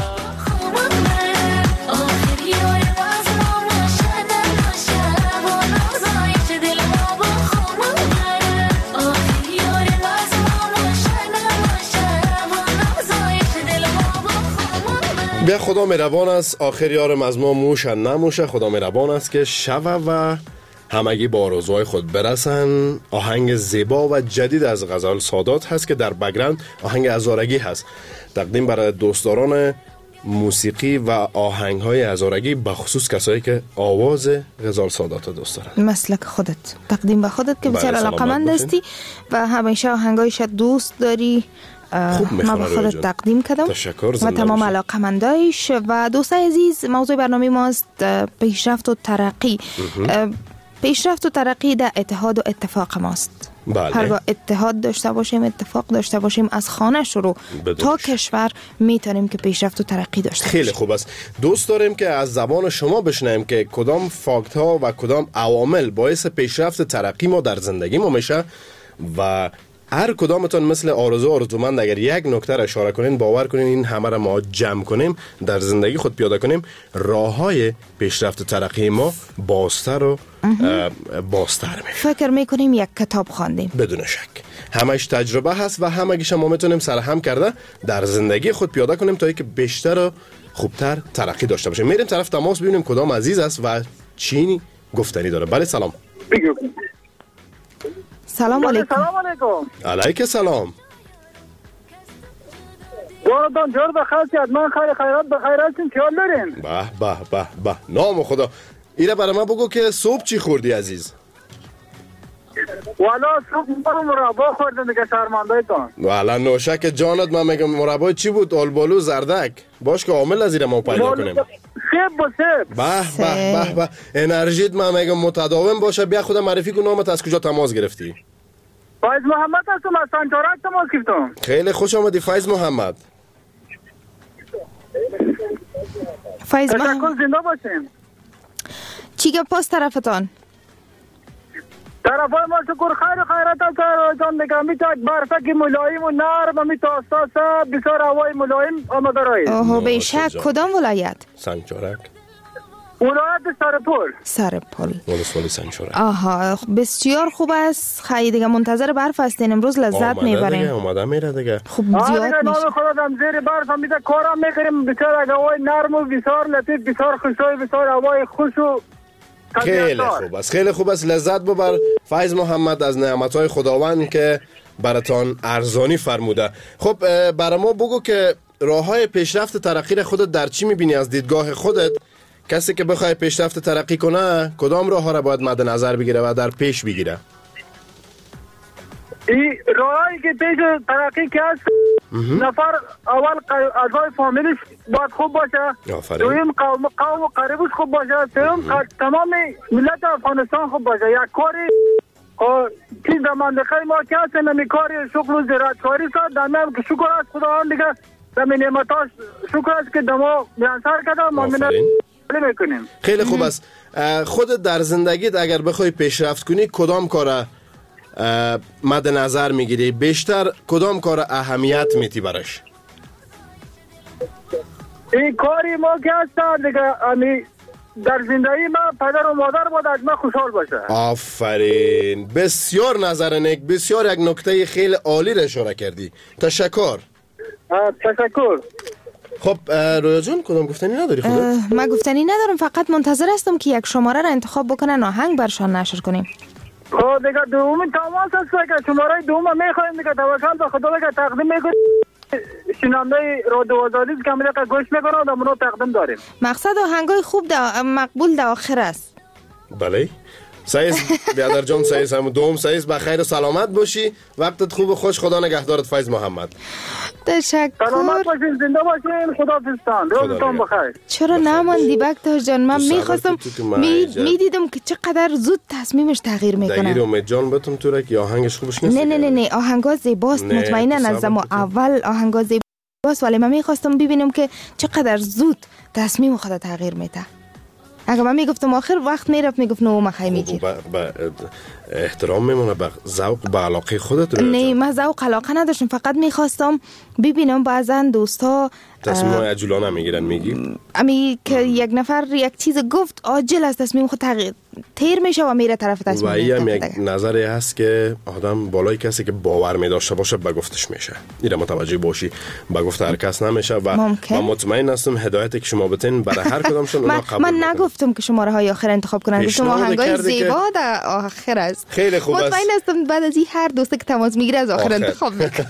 S12: بیا خدا مهربان است آخر یارم از ما موشه نموشه، خدا مهربان است که شوه و همگی با آرزوهای خود برسن. آهنگ زیبا و جدید از غزال سادات هست که در بک‌گراند آهنگ هزارگی هست، تقدیم برای دوستداران موسیقی و آهنگ‌های هزارگی، بخصوص کسایی که آواز غزال سادات دوست دارن.
S11: مسلک خودت تقدیم به خودت که بسیار علاقه‌مند هستی و همیشه آهنگایش دوست داری. ما به خودت تقدیم کردم و تمام علاقه‌مندایش. و دوستای عزیز، موضوع برنامه ماست پیشرفت و ترقی. پیشرفت و ترقی در اتحاد و اتفاق ماست.
S12: بله.
S11: هرگاه اتحاد داشته باشیم، اتفاق داشته باشیم، از خانه شروع تا کشور میتونیم که پیشرفت و ترقی داشته باشیم.
S12: خیلی خوب است. دوست داریم که از زبان شما بشنویم که کدام فاکت ها و کدام عوامل باعث پیشرفت ترقی ما در زندگی ما میشه و هر کدامتان مثل آرزو آرزومند اگر یک نکته را اشاره کنین، باور کنین این همه را ما جمع کنیم در زندگی خود پیاده کنیم، راه های پیشرفت ترقی ما بازتر و بازتر می.
S11: فکر میکنیم یک کتاب خواندیم
S12: بدون شک. همش تجربه هست و همگیش ما میتونیم سرهم کرده در زندگی خود پیاده کنیم تا اینکه بیشتر و خوبتر ترقی داشته باشیم. میریم طرف تماس ببینیم کدام عزیز است و چی گفتنی داره. بله سلام.
S11: سلام علیکم.
S14: سلام علیکم.
S12: علیک سلام.
S14: دورتان جور بخیر من خیر خیرات بخیر هستیم. خیال دارین؟
S12: به به به به نام خدا. ایره برای من بگو که صبح چی خوردی عزیز؟
S14: والا صبح مربا خوردم دیگه شرمنده تان.
S12: والا نوشک جانت من میگم مربا چی بود؟ آلبالو زردک. باش که عامل از ایره ما پیدا کنیم.
S14: سیب با سیب.
S12: به به به به انرژیت من میگم متداوم باشه. بیا خودم معرفی کن نامت از کجا تماس گرفتی؟
S14: فایز محمد هستم از سنجارک تماس گرفتم.
S12: خیلی خوش آمدی فایز محمد.
S11: فایز محمد
S14: زنده باشیم.
S11: چی گپ پاس طرفتان؟
S14: طرفای ما شکر خیر خیرات هست جان دیگه می تا برفک ملایم و نرم می تا استاسا بسیار هوای ملایم آمده رایی.
S11: اوه بیشک کدام ولایت؟
S12: سنجارک.
S14: ولایت سرپل.
S11: سرپل.
S12: ولسوالی سنجارک.
S11: آها بسیار خوب است. خیلی دیگه منتظر برف هستین امروز لذت میبریم.
S12: اومده میره دیگه.
S11: خوب زیاد میشه.
S14: نام خدا دم زیر برف میده کارم میکنیم بسیار هوای نرم و بسیار لطیف بسیار خوشوی بسیار هوای خوش و
S12: خیلی خوب است. خیلی خوب است. لذت ببر فیض محمد از نعمتهای خداوند که براتان ارزانی فرموده. خب برای ما بگو که راههای پیشرفت ترقی خودت در چی میبینی از دیدگاه خودت؟ کسی که بخواد پیشرفت ترقی کنه کدام راه ها را باید مد نظر بگیره و در پیش بگیره؟
S14: این راهی که پیش ترقی که هست نفر اول اعضای فامیلش باید خوب باشه، دویم قوم قوم قریبش خوب باشه، سوم تمام ملت افغانستان خوب باشه. یک کاری که در منطقه ما که هست نمی کاری شغل و زراعت کاری ساد دمیم که شکر است خداوند دیگه دمی نعمتاش شکر است که دما بیانسر کرده ما منت میکنیم.
S12: خیلی خوب است. خودت در زندگیت اگر بخوای پیشرفت کنی کدام کار مد نظر میگیری؟ بیشتر کدام کار اهمیت میتی برش؟
S14: این کاری ما که هست دیگه امی در زندگی ما پدر و مادر باید از ما خوشحال باشه.
S12: آفرین، بسیار نظر نیک، بسیار یک نکته خیلی عالی را اشاره کردی. تشکر.
S14: تشکر.
S12: خب رویا جان کدام گفتنی نداری خودت؟
S11: من گفتنی ندارم، فقط منتظر هستم که یک شماره را انتخاب بکنن آهنگ برشان نشر کنیم.
S14: خب دیگه دومی تماس هست که شماره دوم میخوایم دیگه توکل به خدا دیگه تقدیم میکنیم. شنونده رادیو آزادی که همین که گوش میکنه و منو تقدیم داریم.
S11: مقصد آهنگای خوب دا مقبول در آخر است.
S12: بله. سعید بیادر جان سعید هم دوم سعید بخیر و سلامت باشی. وقتت خوب و خوش. خدا نگهدارت فیض محمد.
S11: تشکر.
S14: سلامت باشین، زنده باشین. خدا فستان. روزتون بخیر.
S11: چرا نماندی بکتر جان؟ من میخواستم میدیدم که چقدر زود تصمیمش تغییر میکنه.
S12: دقیق امید جان بهتون تو که آهنگش خوبش نیست.
S11: نه نه نه نه آهنگا زیباست مطمئنا از زمان اول آهنگا زیباست، ولی من میخواستم ببینم که چقدر زود تصمیم خود تغییر میده. اگه من میگفتم آخر وقت میرفت میگفت نو مخی میگیر.
S12: با احترام میمونه به ذوق و علاقه خودت.
S11: نه من ذوق علاقه نداشتم، فقط میخواستم ببینم بعضن دوستا
S12: تصمیم های عجولانه میگیرن. میگی
S11: امی که یک نفر یک چیز گفت عاجل از تصمیم خود تغییر تیر میشه و میره طرف تصمیم.
S12: و این یک نظری هست که آدم بالای کسی که باور میداشته باشه به گفتش میشه. اینا متوجه باشی به گفت هر کس نمیشه و من مطمئن هستم هدایتی که شما بتین برای هر کدامشون اونا قبول.
S11: من نگفتم که شماره های آخر انتخاب کنن، گفتم آهنگای زیبا در آخر است.
S12: خیلی خوب است.
S11: مطمئن هستم بعد از این هر دوسته که تماس میگیره از آخر انتخاب میکنه.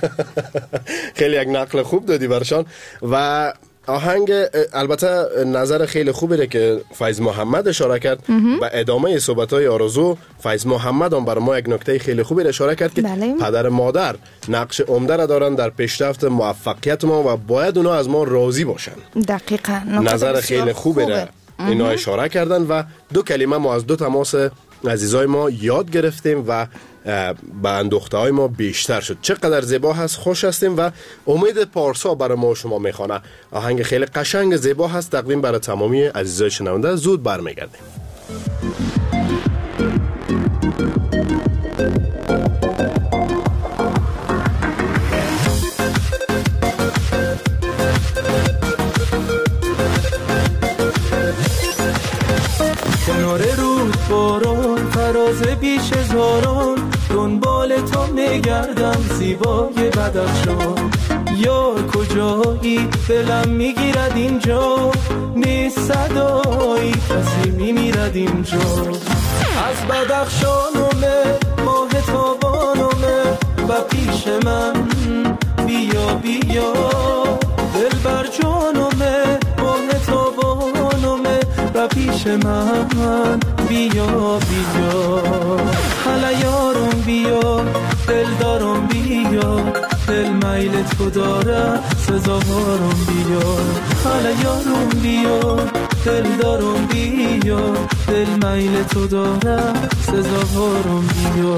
S12: خیلی یک نقل خوب دادی برشان. و آهنگ البته نظر خیلی خوبه که فیض محمد اشاره کرد و ادامه صحبت‌های آرزو. فیض محمد هم بر ما یک نکته خیلی خوبی اشاره کرد که بله. پدر مادر نقش عمده را دارن در پیشرفت موفقیت ما و باید اونا از ما راضی باشن.
S11: دقیقاً
S12: نظر خیلی خوبه را اینا اشاره کردن و دو کلمه ما از دو تماس عزیزای ما یاد گرفتیم و به اندوخته های ما بیشتر شد. چقدر زیبا هست، خوش هستیم و امید پارسا برای ما شما میخوانه. آهنگ خیلی قشنگ زیبا هست، تقدیم برای تمامی عزیزای شنونده. زود برمیگردیم.
S15: هزاران فراز بیش هزاران دنبال تو میگردم زیبای بدخشان. یار کجایی دلم میگیرد اینجا نیست صدایی کسی میمیرد اینجا. از بدخشانومه ماه تابانومه و پیش من بیا بیا دل بر جانومه ماه تابانومه و پیش من بیا بیا. حالا یارم بیا دل دارم بیا دل میل تو داره سزاوارم بیا. حالا یارم بیا دل دارم بیا دل میل تو داره سزاوارم بیا.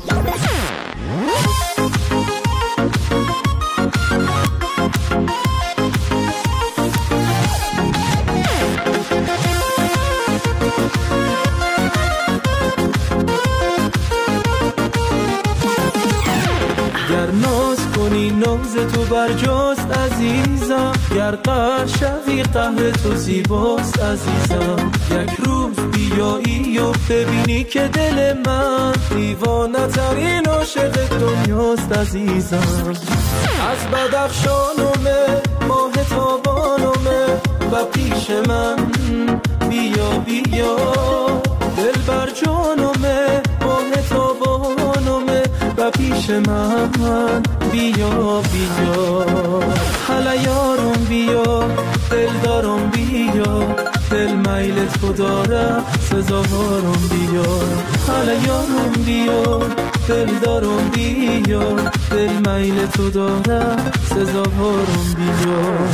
S15: گر ناز کنی ناز تو برجاست عزیزم، گر قهر شوی قهر تو زیباست عزیزم. یک روز بیایی و ببینی که دل من دیوانه ترین عاشق دنیاست عزیزم. از بدخشانومه ماه تابانومه و پیش من بیا بیا دل بر جانومه ماه تابانومه و پیش من بیا بیا. حالا یارم بیا دل دارم بیا دل میل تو داره سزاوارم بیا. حالا یارم بیا دل دارم بیا دل میل تو داره سزاوارم بیا.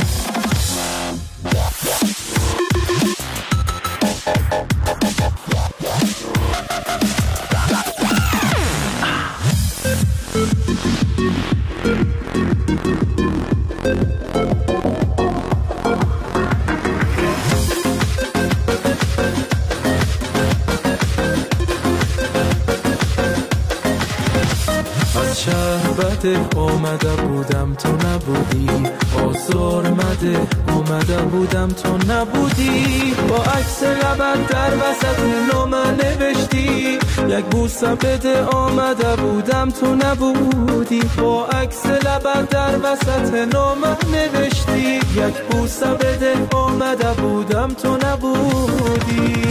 S15: آمده بودم تو نبودی آزار مده آمده بودم تو نبودی. با عکس لبت در وسط نامه نوشتی یک بوسه بده آمده بودم تو نبودی. با عکس لبت در وسط نامه نوشتی یک بوسه بده آمده بودم تو نبودی.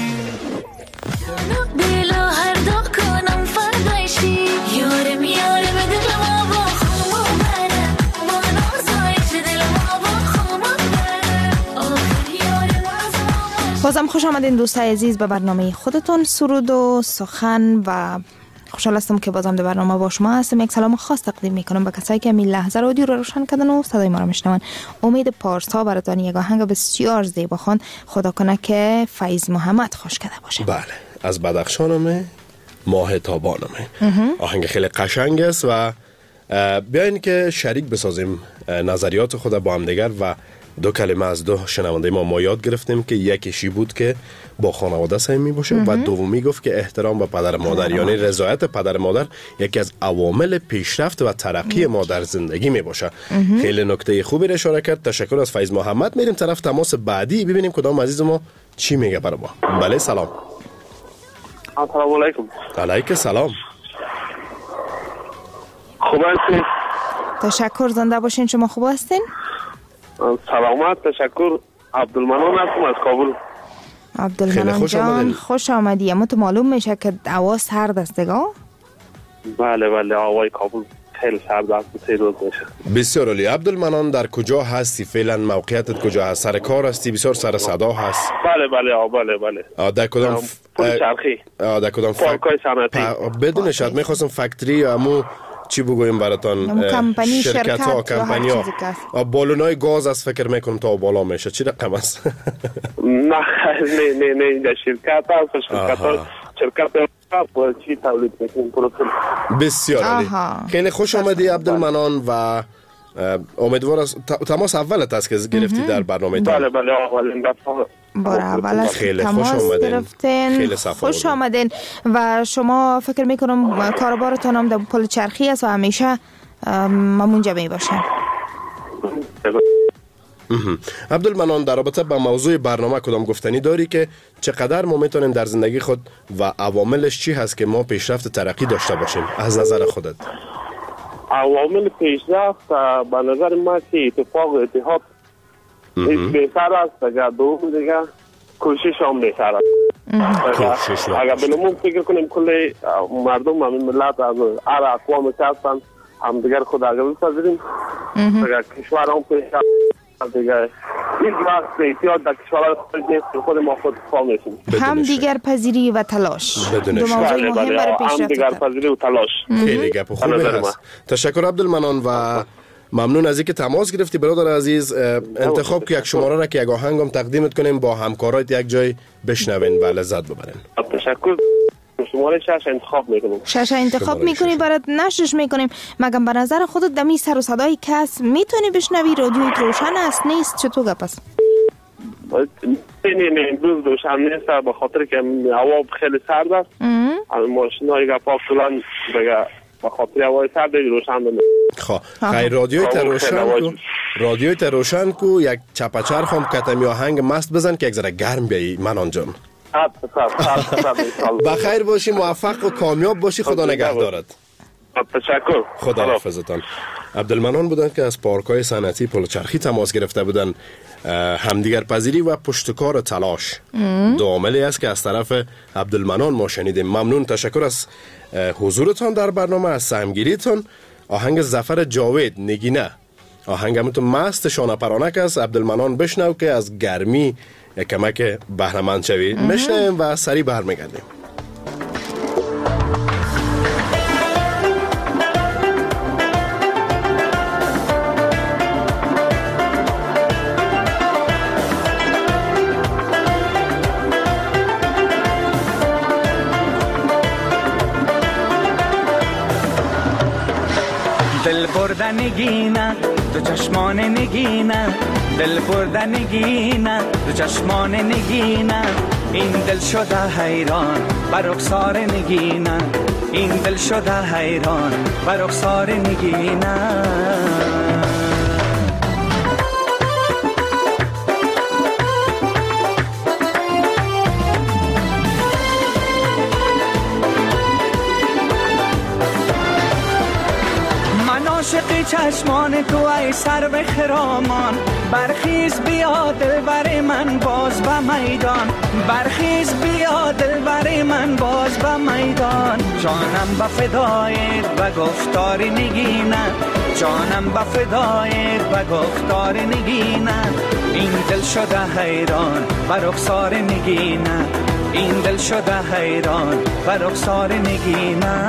S16: دلو هر دو کنم فردایشی یارم یارم دل ما با خوب بره ما نازایش دل ما با خوب بره آخر یارم از
S11: بازم خوش آمدین دوستای عزیز به برنامه خودتون سرود و سخن و خوشحال هستم که بازم در برنامه با شما هستم. یک سلام خاص تقدیم میکنم به کسایی که می لحظه رادیو رو روشن کردن و صدای ما رو میشنون. امید پارسا براتون یک آهنگ بسیار زیبا خوان خدا کنه که فیض محمد خوش کرده باشه.
S12: بله از بدخشانمه ماه تابانمه آهنگ خیلی قشنگ است و بیاین که شریک بسازیم نظریات خود با هم دیگر و دو کلمه از دو شنونده ما ما یاد گرفتیم که یکیشی بود که با خانواده صمیمی باشه و دومی گفت که احترام به پدر مادر یعنی رضایت پدر مادر یکی از عوامل پیشرفت و ترقی ما در زندگی می باشه. خیلی نکته خوبی را اشاره کرد. تشکر از فیض محمد. میریم طرف تماس بعدی ببینیم کدام عزیز ما چی میگه برای ما. بله سلام.
S17: السلام علیکم.
S12: علیکم سلام.
S17: خوب هستین؟
S11: تشکر زنده باشین. شما خوب هستین؟
S17: سلامت تشکر. عبدالمنان هستم از کابل.
S11: عبدالمنان جان خوش آمدی. اما تو معلوم میشه که هوا سرد است دیگه؟
S17: بله بله هوای کابل خیلی سرد است سه روز میشه.
S12: بسیار عالی. عبدالمنان در کجا هستی فعلا؟ موقعیتت کجا هست؟ سر کار هستی؟ بسیار سر صدا هست.
S17: بله بله آه بله بله.
S12: در کدام
S17: پل چرخی؟
S12: در کدام
S17: پارکای صنعتی؟
S12: بدون شد میخواستم فکتری امو چی بگویم براتون شرکت ها کمپانی ها بالونای گاز از فکر میکنم تا بالا میشه چی رقم است؟
S17: نه نه نه نه اینجا شرکت ها شرکت ها شرکت ها چی تولید میکنیم پروتون.
S12: بسیار عالی. خیلی خوش آمدی عبدالمنان و امیدوار است تماس اولت است که گرفتی در برنامه تا.
S17: بله بله اولین دفعه
S11: بار اول از تماس گرفتین.
S12: خیلی
S11: خوش آمدین و شما فکر میکنم کاروبارتون هم در پل چرخی است و همیشه همونجا می باشه.
S12: عبدالمنان، در رابطه با موضوع برنامه کدام گفتنی داری که چقدر ما میتونیم در زندگی خود و عواملش چی هست که ما پیشرفت ترقی داشته باشیم از نظر خودت؟
S17: عوامل پیشرفت به نظر ما که اتفاق و اتحاد بهتر است، اگر دوم دیگه کوشش هم بهتر است. اگر بلومون فکر کنیم کل مردم همین ملت از هر اقوام که هستن هم دیگر خود اگر بپذیریم اگر کشور هم پیشرفت دیگر این وقت احتیاط در کشورهای خود نیست که خود ما خود فا میشیم.
S11: هم دیگر پذیری و تلاش دو موضوع مهم برای پیشرفت.
S17: هم دیگر پذیری و تلاش.
S12: خیلی گپ خوبی هست. تشکر عبدالمنان و ممنون از اینکه تماس گرفتی برادر عزیز. انتخاب که یک شماره را که یک آهنگ هم تقدیمت کنیم با همکارایت یک جای بشنوین و لذت ببرین.
S17: تشکر. شماره شش انتخاب میکنیم.
S11: شش انتخاب میکنی برات نشرش میکنیم. مگم به نظر خودت دمی سر و صدای کس میتونی بشنوی؟ رادیویت روشن است نیست؟ چطور گپ است؟
S17: نه نه امروز روشن نیست به خاطر که هوا خیلی سرد است. ماشینای گپا فلان بگه به خاطر هوای سرد روشن نمیشه. خب
S12: خیر رادیویت روشن کو. رادیویت روشن کو یک چپچرخ هم کتمی آهنگ مست بزن که یک ذره گرم بیایی منان جان. بخیر باشی، موفق و کامیاب باشی، خدا نگهدارت.
S17: تشکر.
S12: خدا حافظتان. عبدالمنان بودن که از پارک‌های صنعتی پلچرخی تماس گرفته بودن. همدیگر پذیری و پشتکار تلاش دو عاملی است که از طرف عبدالمنان ما شنیدیم. ممنون، تشکر از حضورتان در برنامه، از سهمگیریتان. آهنگ ظفر جاوید نگینه، آهنگ همتون مست شانه پرانک است. عبدالمنان بشنو که از گرمی یک کمک بهره‌مند شوی. میشنیم و سریع برمیگردیم.
S18: دل بردنگینه تو چشمان نگینه، دل بردنگینه تو چشمان نگینه، این دل شده حیران بر رخسار نگینه، این دل شده حیران بر رخسار نگینه. عاشق چشمان تو ای سر به خرامان، برخیز بیا دل بر من باز به میدان، برخیز بیا دل بر من باز به میدان. جانم به فدایت و گفتار نگینه، جانم به فدایت و گفتار نگینه، این دل شده حیران و رخسار نگینه، این دل شده حیران و رخسار نگینه.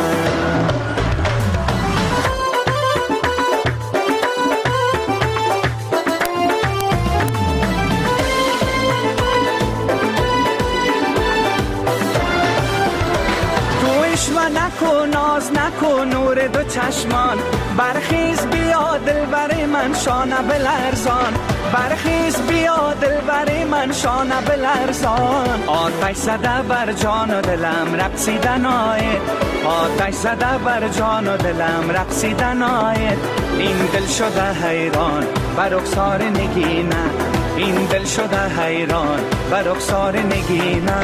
S18: نکو ناز نکو نور دو چشمان، برخیز بیا دل بر من شانه بلرزان، برخیز بیا دل بر من شانه بلرزان. آتش زده بر جان و دلم رقصیدن آید، آتش زده بر جان و دلم رقصیدن آید، این دل شده حیران بر رخسار نگینه، این دل شده حیران بر رخسار نگینه.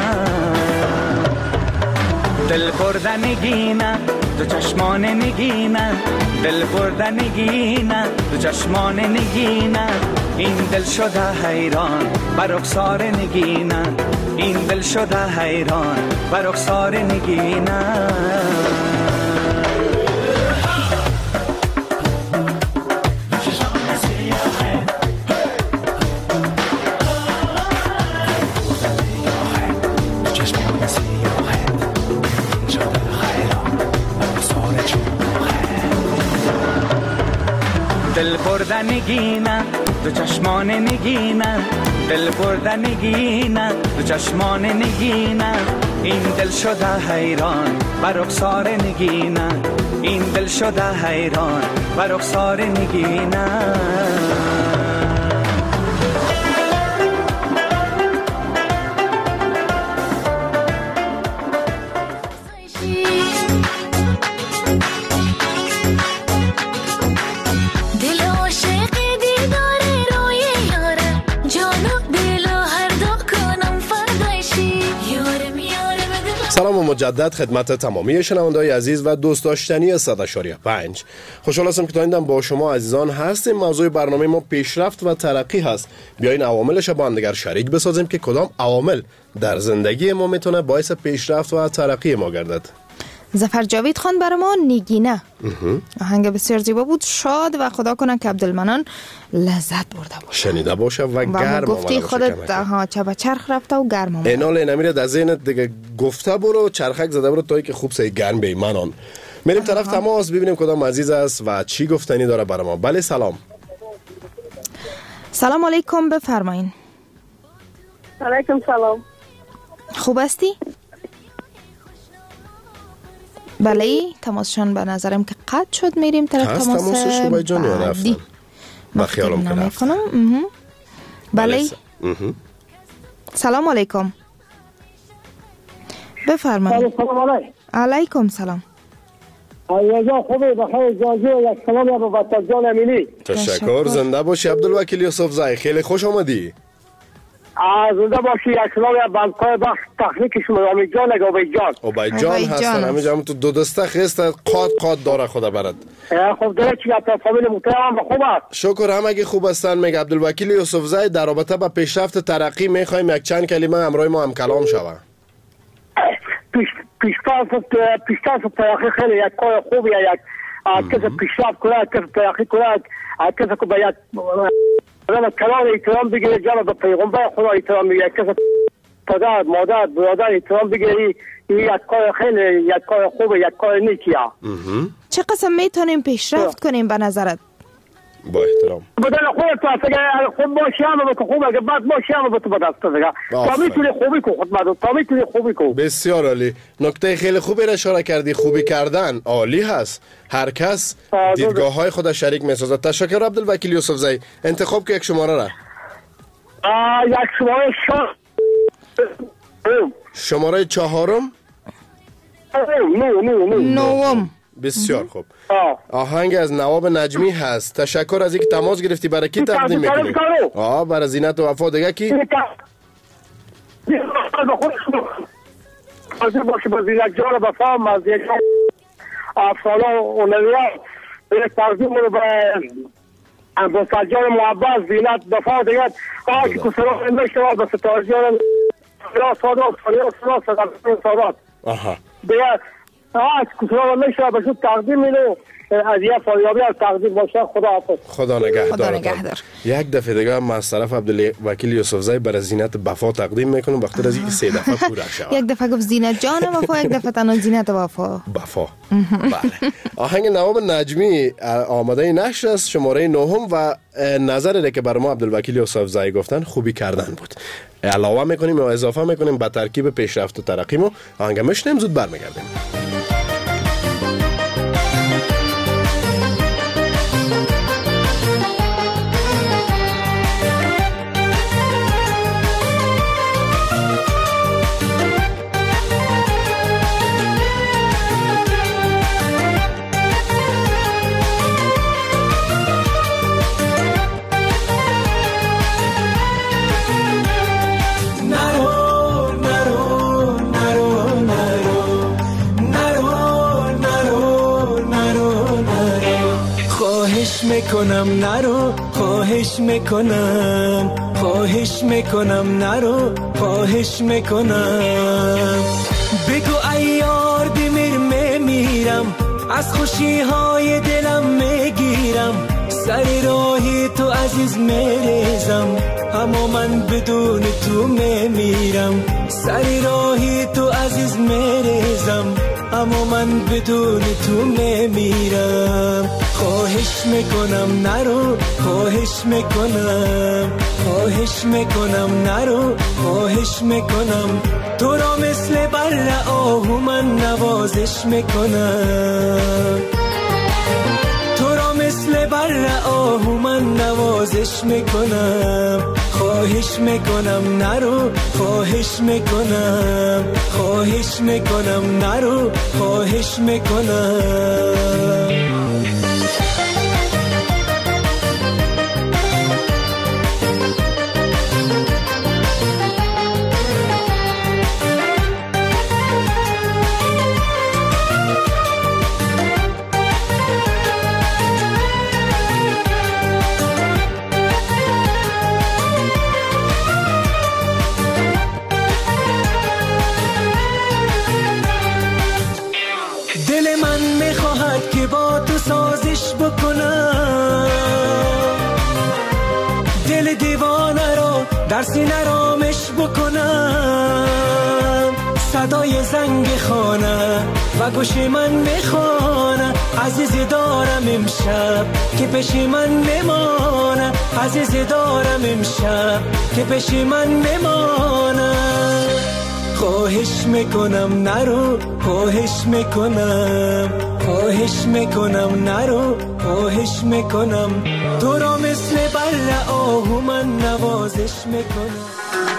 S18: دل بردنگینه تو چشمان نگینه، دل بردنگینه تو چشمان نگینه، این دل شده حیران بر رخسار نگینه، این دل شده حیران بر رخسار نگینه. دل بردنگینه تو چشمان نگینه، دل بردنگینه تو چشمان نگینه، این دل شده حیران بر رخسار نگینه، این دل شده حیران بر رخسار نگینه.
S16: دل عاشق دیدار روی
S12: سلام و مجدد خدمت تمامی شنونده‌های عزیز و دوست داشتنی صد اشاریه پنج. خوشحال هستم که تا این با شما عزیزان هستیم. موضوع برنامه ما پیشرفت و ترقی هست. بیاین عواملش با هم دیگر شریک بسازیم که کدام عوامل در زندگی ما میتونه باعث پیشرفت و ترقی ما گردد.
S11: ظفر جاوید خان برای ما نگینه آهنگ بسیار زیبا بود. شاد و خدا کنه که عبدالمنان لذت برده باشه،
S12: شنیده باشه و گرم
S11: گفتی خودت ها چه چرخ رفته و گرم آمده.
S12: اینال نمیره در ذهنت دیگه گفته برو چرخک زده برو تا که خوب سه گرم بی منان. میریم طرف تماس ببینیم کدام عزیز است و چی گفتنی داره برای ما. بله سلام.
S11: سلام علیکم، بفرمایین.
S9: علیکم سلام.
S11: خوب هستی؟ بله تماسشان به نظرم که قطع شد. میریم طرف تماس
S12: تماسش رو جان رفتن با خیالم که رفتن.
S11: بله سلام علیکم، بفرمایید.
S14: سلام علیکم.
S11: علیکم سلام.
S14: آیا خوبه بخیر جاجو یک سلام یا بابا جان امینی.
S12: تشکر. زنده باشی عبدالوکیل یوسف زای، خیلی خوش آمدی.
S14: زنده باشی. یک سلام یا بانکای بخش تخلیق شما امی جان اگه اوبای جان
S12: اوبای جان هستن همه جام تو دو دسته خیست قاد قاد داره خدا برد.
S14: خب داره چی تا فامیل محترم خوب است.
S12: شکر هم اگه خوب هستن. میگه عبدالوکیل یوسف زای در رابطه با پیشرفت ترقی میخوایم یک چند کلمه همراه ما هم کلام شود.
S14: پیش پیشرفت پیشرفت ترقی خیلی یک کار خوبیه. یک کسی پیشرفت کنه، کسی ترقی کنه، کسی که باید راه کلام احترام بگیره، جناب پیغمبر خدا احترام بگیره، کسی پدر مادر برادر احترام بگیری. این یک کار خیلی یک کار خوبه، یک کار نیکیه.
S11: چه قسم میتونیم پیشرفت کنیم به نظرت؟
S12: با احترام
S14: بدل خودت تو اگه خوب باشی هم تو خوب، اگه بد باشی هم تو بد است. تا میتونی خوبی کو خودت، تا میتونی خوبی کو.
S12: بسیار عالی. نکته خیلی خوبی را اشاره کردی. خوبی کردن عالی هست. هر کس دیدگاه های خود شریک میسازد. تشکر عبدالوکیل یوسف زای. انتخاب که یک شماره را.
S14: یک شماره شا...
S12: شماره چهارم.
S14: نو نو نو
S11: نوم.
S12: بسیار خوب. آهنگ از نواب نجمی هست. تشکر از اینکه تماس گرفتی. برای کی تقدیم میکنی؟ آه برای زینت و وفا. دیگه کی؟
S14: حاضر باشه با زینت جان و وفا از یک افسانه اولویت به تقدیم رو به با سجان محبت زینت وفا. دیگه آه که کسرا نمیشه با ستاره جان سادات سادات سادات سادات
S12: آها
S14: دیگه آج کسرا نمیشه به شد تقدیم میدو از یه فاریابی از تقدیم باشه. خدا حافظ.
S12: خدا نگهدار.
S11: خدا نگهدار.
S12: یک دفعه دیگه هم از طرف عبدالوکیل یوسف زای برای زینت وفا تقدیم میکنم. وقتی از این سه دفعه پورا شود.
S11: یک دفعه گفت زینت جان وفا، یک دفعه تنها زینت وفا.
S12: وفا. بله. آهنگ نواب نجمی آماده نشر است. شماره نهم و نظری که برای ما عبدالوکیل یوسف زای گفتن خوبی کردن بود. علاوه میکنیم و اضافه میکنیم به ترکیب پیشرفت و ترقی ما. آهنگ مشنیم زود برمیگردیم.
S15: میکنم نرو، خواهش میکنم، خواهش میکنم نرو، خواهش میکنم. بگو ای یار بمیر میمیرم، از خوشی های دلم میگیرم، سر راهی تو عزیز میریزم، اما من بدون تو میمیرم. سر راهی تو عزیز میریزم، اما من بدون تو میمیرم. خواهش میکنم نرو، خواهش میکنم، خواهش میکنم نرو، خواهش میکنم. تو را مثل بر آهو من نوازش میکنم، تو را مثل بر آهو من نوازش میکنم. خواهش میکنم نرو، خواهش میکنم، خواهش میکنم نرو، خواهش میکنم. در سینه رامش بکنم، صدای زنگ خانه و گوش من میخوانه، عزیزی دارم امشب که پیش من میمانه، عزیزی دارم امشب که پیش من میمانه. خواهش میکنم نرو، خواهش میکنم، خواهش میکنم نرو، خواهش میکنم، تو را مثل بله آهو من نوازش میکنم.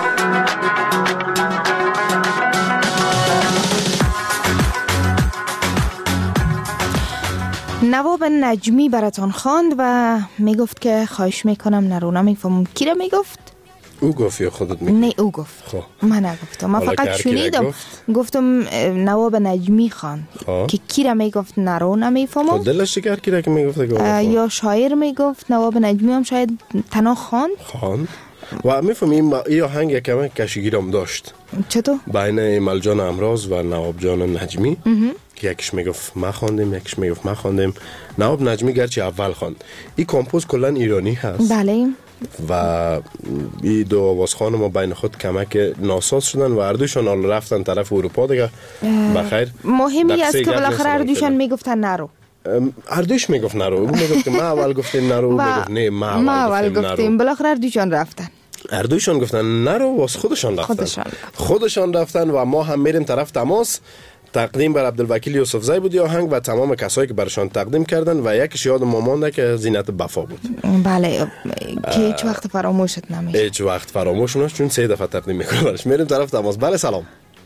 S11: نواب نجمی براتان خواند و میگفت که خواهش میکنم نرو. نمیفهمم کی را میگفت؟
S12: او گفت یا خودت میگی؟
S11: نه او گفت.
S12: خب
S11: من نگفتم، من فقط شنیدم. گفتم نواب نجمی خان که کی را میگفت نرو نمیفهمم.
S12: خود دلش چیکار کی را که میگفت؟
S11: یا شاعر میگفت، نواب نجمی هم شاید تنها خان
S12: خان و میفهمیم این آهنگ یکم کشیگیرم داشت.
S11: چطور؟
S12: بین ایمل جان امراض و نواب جان نجمی که یکیش میگفت ما خواندیم، یکیش میگفت ما خواندیم. نواب نجمی گرچه اول خواند. این کمپوز کلا ایرانی هست.
S11: بله.
S12: و این دو آوازخوان ما بین خود کمک ناساز شدن و اردوشان حالا رفتن طرف اروپا دیگه. بخیر
S11: مهمی است که بالاخره اردوشان میگفتن نرو.
S12: اردوش میگفت نرو، اون میگفت که ما اول گفتیم نرو، میگفت نه ما اول,
S11: ما اول
S12: گفتیم,
S11: گفتیم نرو. بالاخره اردوشان رفتن.
S12: اردوشان گفتن نرو واسه خودشان رفتن.
S11: خودشان.
S12: خودشان رفتن و ما هم میریم طرف تماس. تقدیم بر عبدالوکیل یوسفزی بود آهنگ و تمام کسایی که برشان تقدیم کردن و یکیش یاد ما مونده که زینت بفا بود.
S11: بله که هیچ وقت فراموشت نمیشه.
S12: هیچ وقت فراموش نمیشه چون سه دفعه تقدیم میکنه برش. میریم طرف تماس. بله سلام.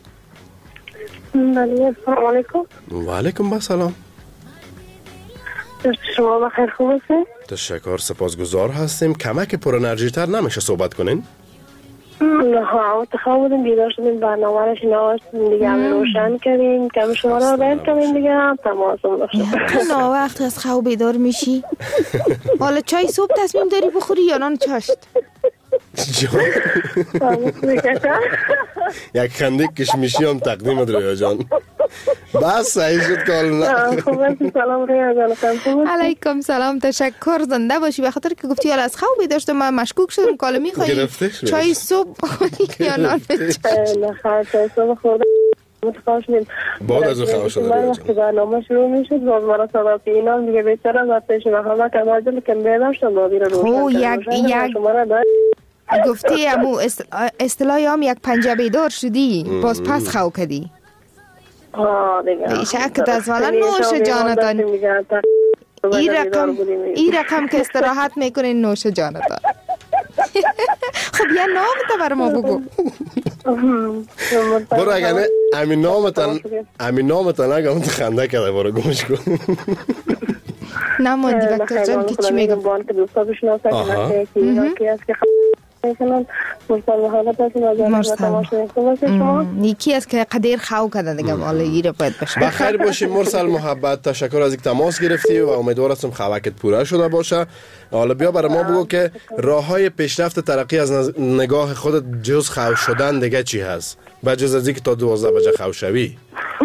S9: بله سلام علیکم.
S12: و علیکم با سلام.
S9: شما بخیر خوب هستین؟
S12: تشکر سپاسگزار هستیم. کمک پر انرژی تر نمیشه صحبت کنین؟
S9: ها اتخاب بودیم بیدار شدیم برنامه رو شنواستیم دیگه همه روشن کردیم کم شما رو باید کردیم دیگه هم تماسم داشتیم.
S11: تو وقت از خواب بیدار میشی؟ حالا چای صبح تصمیم داری بخوری یا نان چاشت؟
S12: یک خنده کشمیشی هم تقدیم رویا جان. بس صحیح شد کال.
S9: سلام رویا جان.
S11: علیکم سلام، تشکر، زنده باشی. به خاطر که گفتی حالا از خواب بیدار شدم من مشکوک شدم کالا میخوایی چای صبح یا نان چاشت؟
S9: نه خیر چای صبح خوردم متخواهش نیم
S12: بعد از او خواهش شده رویا
S9: جان. برنامه شروع میشد باز مرا صدا پینا دیگه بیچاره وقتش همه کماجل که بیدم شد بابی رو روشن کردم.
S11: گفتی امو اصطلاحی هم یک پنجه بیدار شدی باز پس خو کدی.
S9: آه دیگه
S11: بیشک از والا نوش جانتان. ای رقم ای رقم که استراحت میکنین نوش جانتان. خب یه نامتا برای ما بگو.
S12: برو اگه نه امین نامتان امین نامتان اگه اون خنده کرده برو گمش کن.
S11: نماندی بکر جان که چی میگم؟
S9: بان که دوستا بشناسه که از که میکنن مرسل محمد هستیم از آنها تماشا میکنم.
S11: یکی از که قدیر خواهو کده دیگه والا ایره باید بشه.
S12: بخیر باشی مرسل محبت، تشکر از اینکه تماس گرفتی و امیدوار هستم خواهکت پوره شده باشه. حالا بیا برای ما بگو که راه های پیشرفت ترقی از نگاه خودت جز خواهو شدن دیگه چی هست؟ بجز از اینکه تا دوازده بجه خواهو شوی.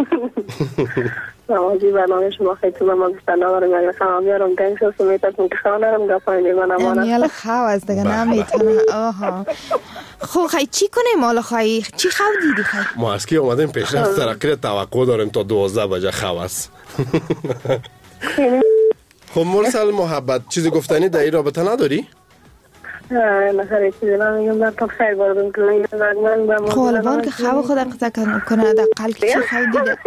S9: نمازی برنامه شما خیلی تو ما گفتن ندارم اگر خواهم بیارم گنگ شد سمیتتون که خواهم نرم گفایم بیمان امانت
S11: امیال خواه از دیگه نمیتونه. آها خب خیلی چی کنیم حالا خواهی؟ چی خواه دیدی خواهی؟
S12: ما از که اومدیم پیشرفت ترقی توقع داریم تا دوازده بجه خواه است. خب مرسل محبت چیزی گفتنی در این رابطه نداری؟
S9: نه خیلی چیزی نمیگم در تا خیلی باردم که این زنگان
S11: خالبان که خواه خود قضا کنه در قلب چی خواه دیگه؟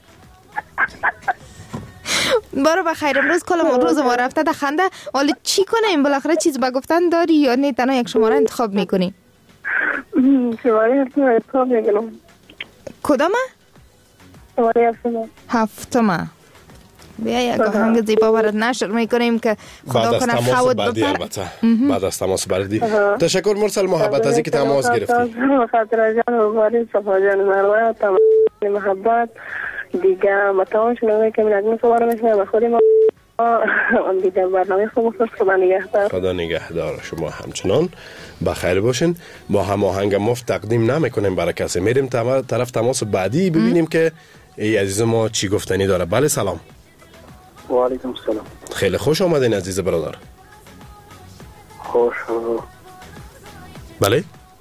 S11: برو بخیر. امروز کل روز ما رفته در خنده. حالا چی کنیم؟ بالاخره چیز با گفتن داری یا نه تنها یک شماره انتخاب میکنی؟
S9: شماره انتخاب میکنم.
S11: کدامه؟
S9: شماره هفتمه.
S11: هفتمه. بیا یک آهنگ زیبا برات نشر میکنیم که خدا کنه خود
S12: بپر. بعد از تماس بعدی. تشکر مرسل محبت از اینکه تماس گرفتی.
S9: خاطر جان و باری صفا جان مروه تمام محبت دیگه متاون شنوه که من اگه صبح میشنم و خودی ما دیگه برنامه خوب خود خدا نگهدار.
S12: خدا نگهدار شما همچنان بخیر باشین. با هم آهنگ مفت تقدیم نمیکنیم برای کسی. میریم طرف تماس بعدی ببینیم که ای عزیز ما چی گفتنی داره. بله سلام.
S19: و علیکم سلام.
S12: خیلی خوش آمدین عزیز برادر.
S19: خوش.
S12: بله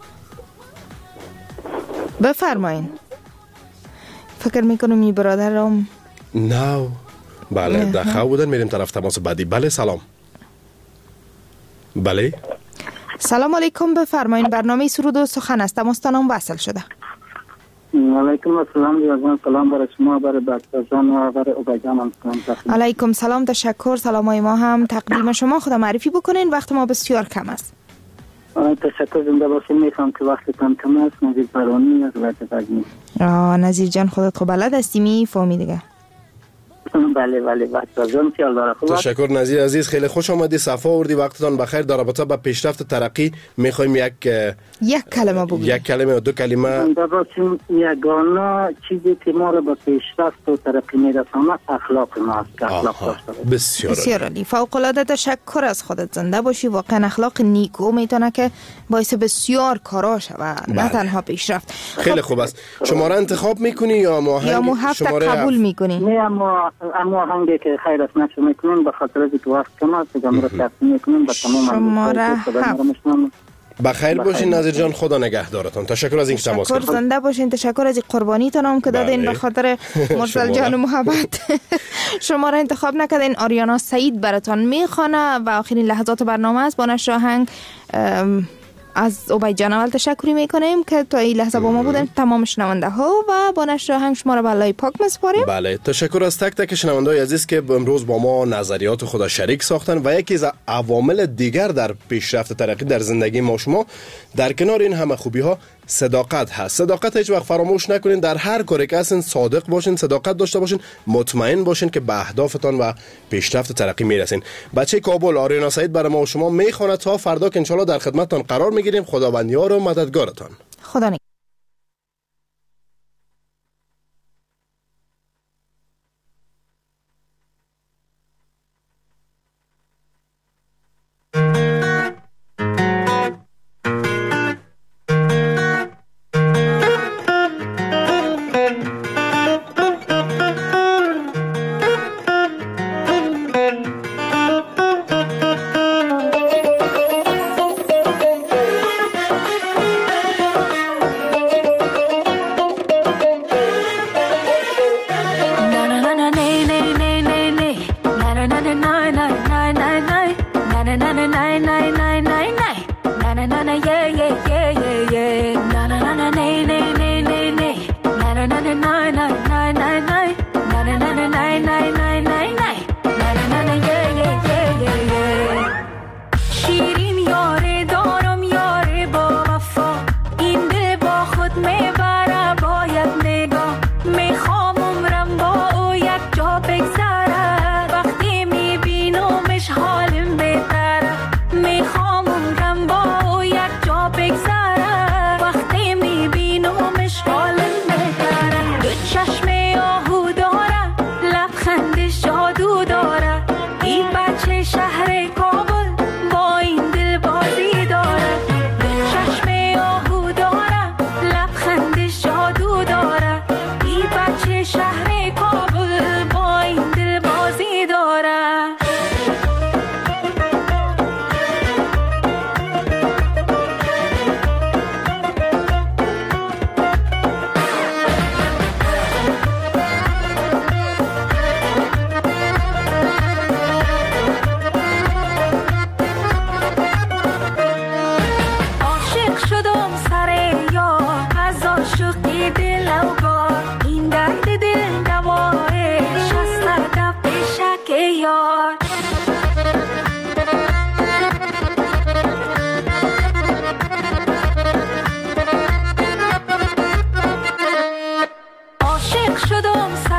S11: بفرمایین. فکر میکنم این برادرم
S12: نه. بله در خواه بودن. میریم طرف تماس بعدی. بله سلام. بله
S11: سلام علیکم، بفرمایین. برنامه سرود و سخن است. تماستانم وصل شده.
S19: علیکم السلام جان. سلام برای شما، برای بچه جان و برای اوبای جان هم سلام.
S11: علیکم سلام، تشکر. سلامای ما هم تقدیم شما. خدا معرفی بکنین، وقت ما بسیار کم است.
S19: تشکر، زنده باشین. میخوام که وقتتان کم است. نظیر برانی از ولایت غزنی.
S11: آه نظیر جان، خودت خب بلد هستی میفهمی دیگه.
S19: بله بله بچه جان خیال داره. خوب
S12: تشکر نظیر عزیز، خیلی خوش آمدی، صفا آوردی، وقتتان بخیر. در رابطه با پیشرفت ترقی میخوایم یک
S11: یک کلمه بگوییم.
S12: یک کلمه و دو کلمه.
S19: زنده باشین. یگانه چیزی که ما رو به پیشرفت و ترقی میرسونه اخلاق ما است. اخلاق داشته باشیم.
S12: بسیار
S11: بسیار عالی. فوق العاده تشکر از خودت. زنده باشی. واقعا اخلاق نیکو میتونه که باعث بسیار کارا شود، نه تنها پیشرفت.
S12: خیلی خوب است. شماره انتخاب میکنی یا ما
S11: یا مو هفت قبول میکنی؟
S19: نه اما اما هنگی که خیر است نشو میکنیم به خاطر از که وقت کم است دیگه رو تقسیم میکنیم به تمام
S11: شماره هفت.
S12: بخیر باشین نظیر جان، خدا نگهدارتان. تشکر از اینکه تماس
S11: گرفتید. زنده باشین. تشکر از این قربانیتون هم که دادین به خاطر مرسل جان و محبت. شما را انتخاب نکردین. آریانا سعید براتون میخوانه و آخرین لحظات برنامه است. با نشر آهنگ از اوبای جان اول تشکری میکنیم که تا این لحظه با ما بودن، تمام شنونده ها، و با نشر آهنگ شما را به الله پاک میسپاریم.
S12: بله تشکر از تک تک شنونده های عزیز که امروز با ما نظریات خود شریک ساختن و یکی از عوامل دیگر در پیشرفت ترقی در زندگی ما شما در کنار این همه خوبی ها صداقت هست. صداقت هیچ وقت فراموش نکنین. در هر کاری که هستین صادق باشین، صداقت داشته باشین، مطمئن باشین که به اهدافتان و پیشرفت ترقی میرسین. بچه کابل آریانا سعید برای ما و شما میخواند تا فردا که انشالله در خدمتتان قرار میگیریم. خداوند یار و مددگارتان.
S11: خدا نگهدار.
S16: عاشق شدم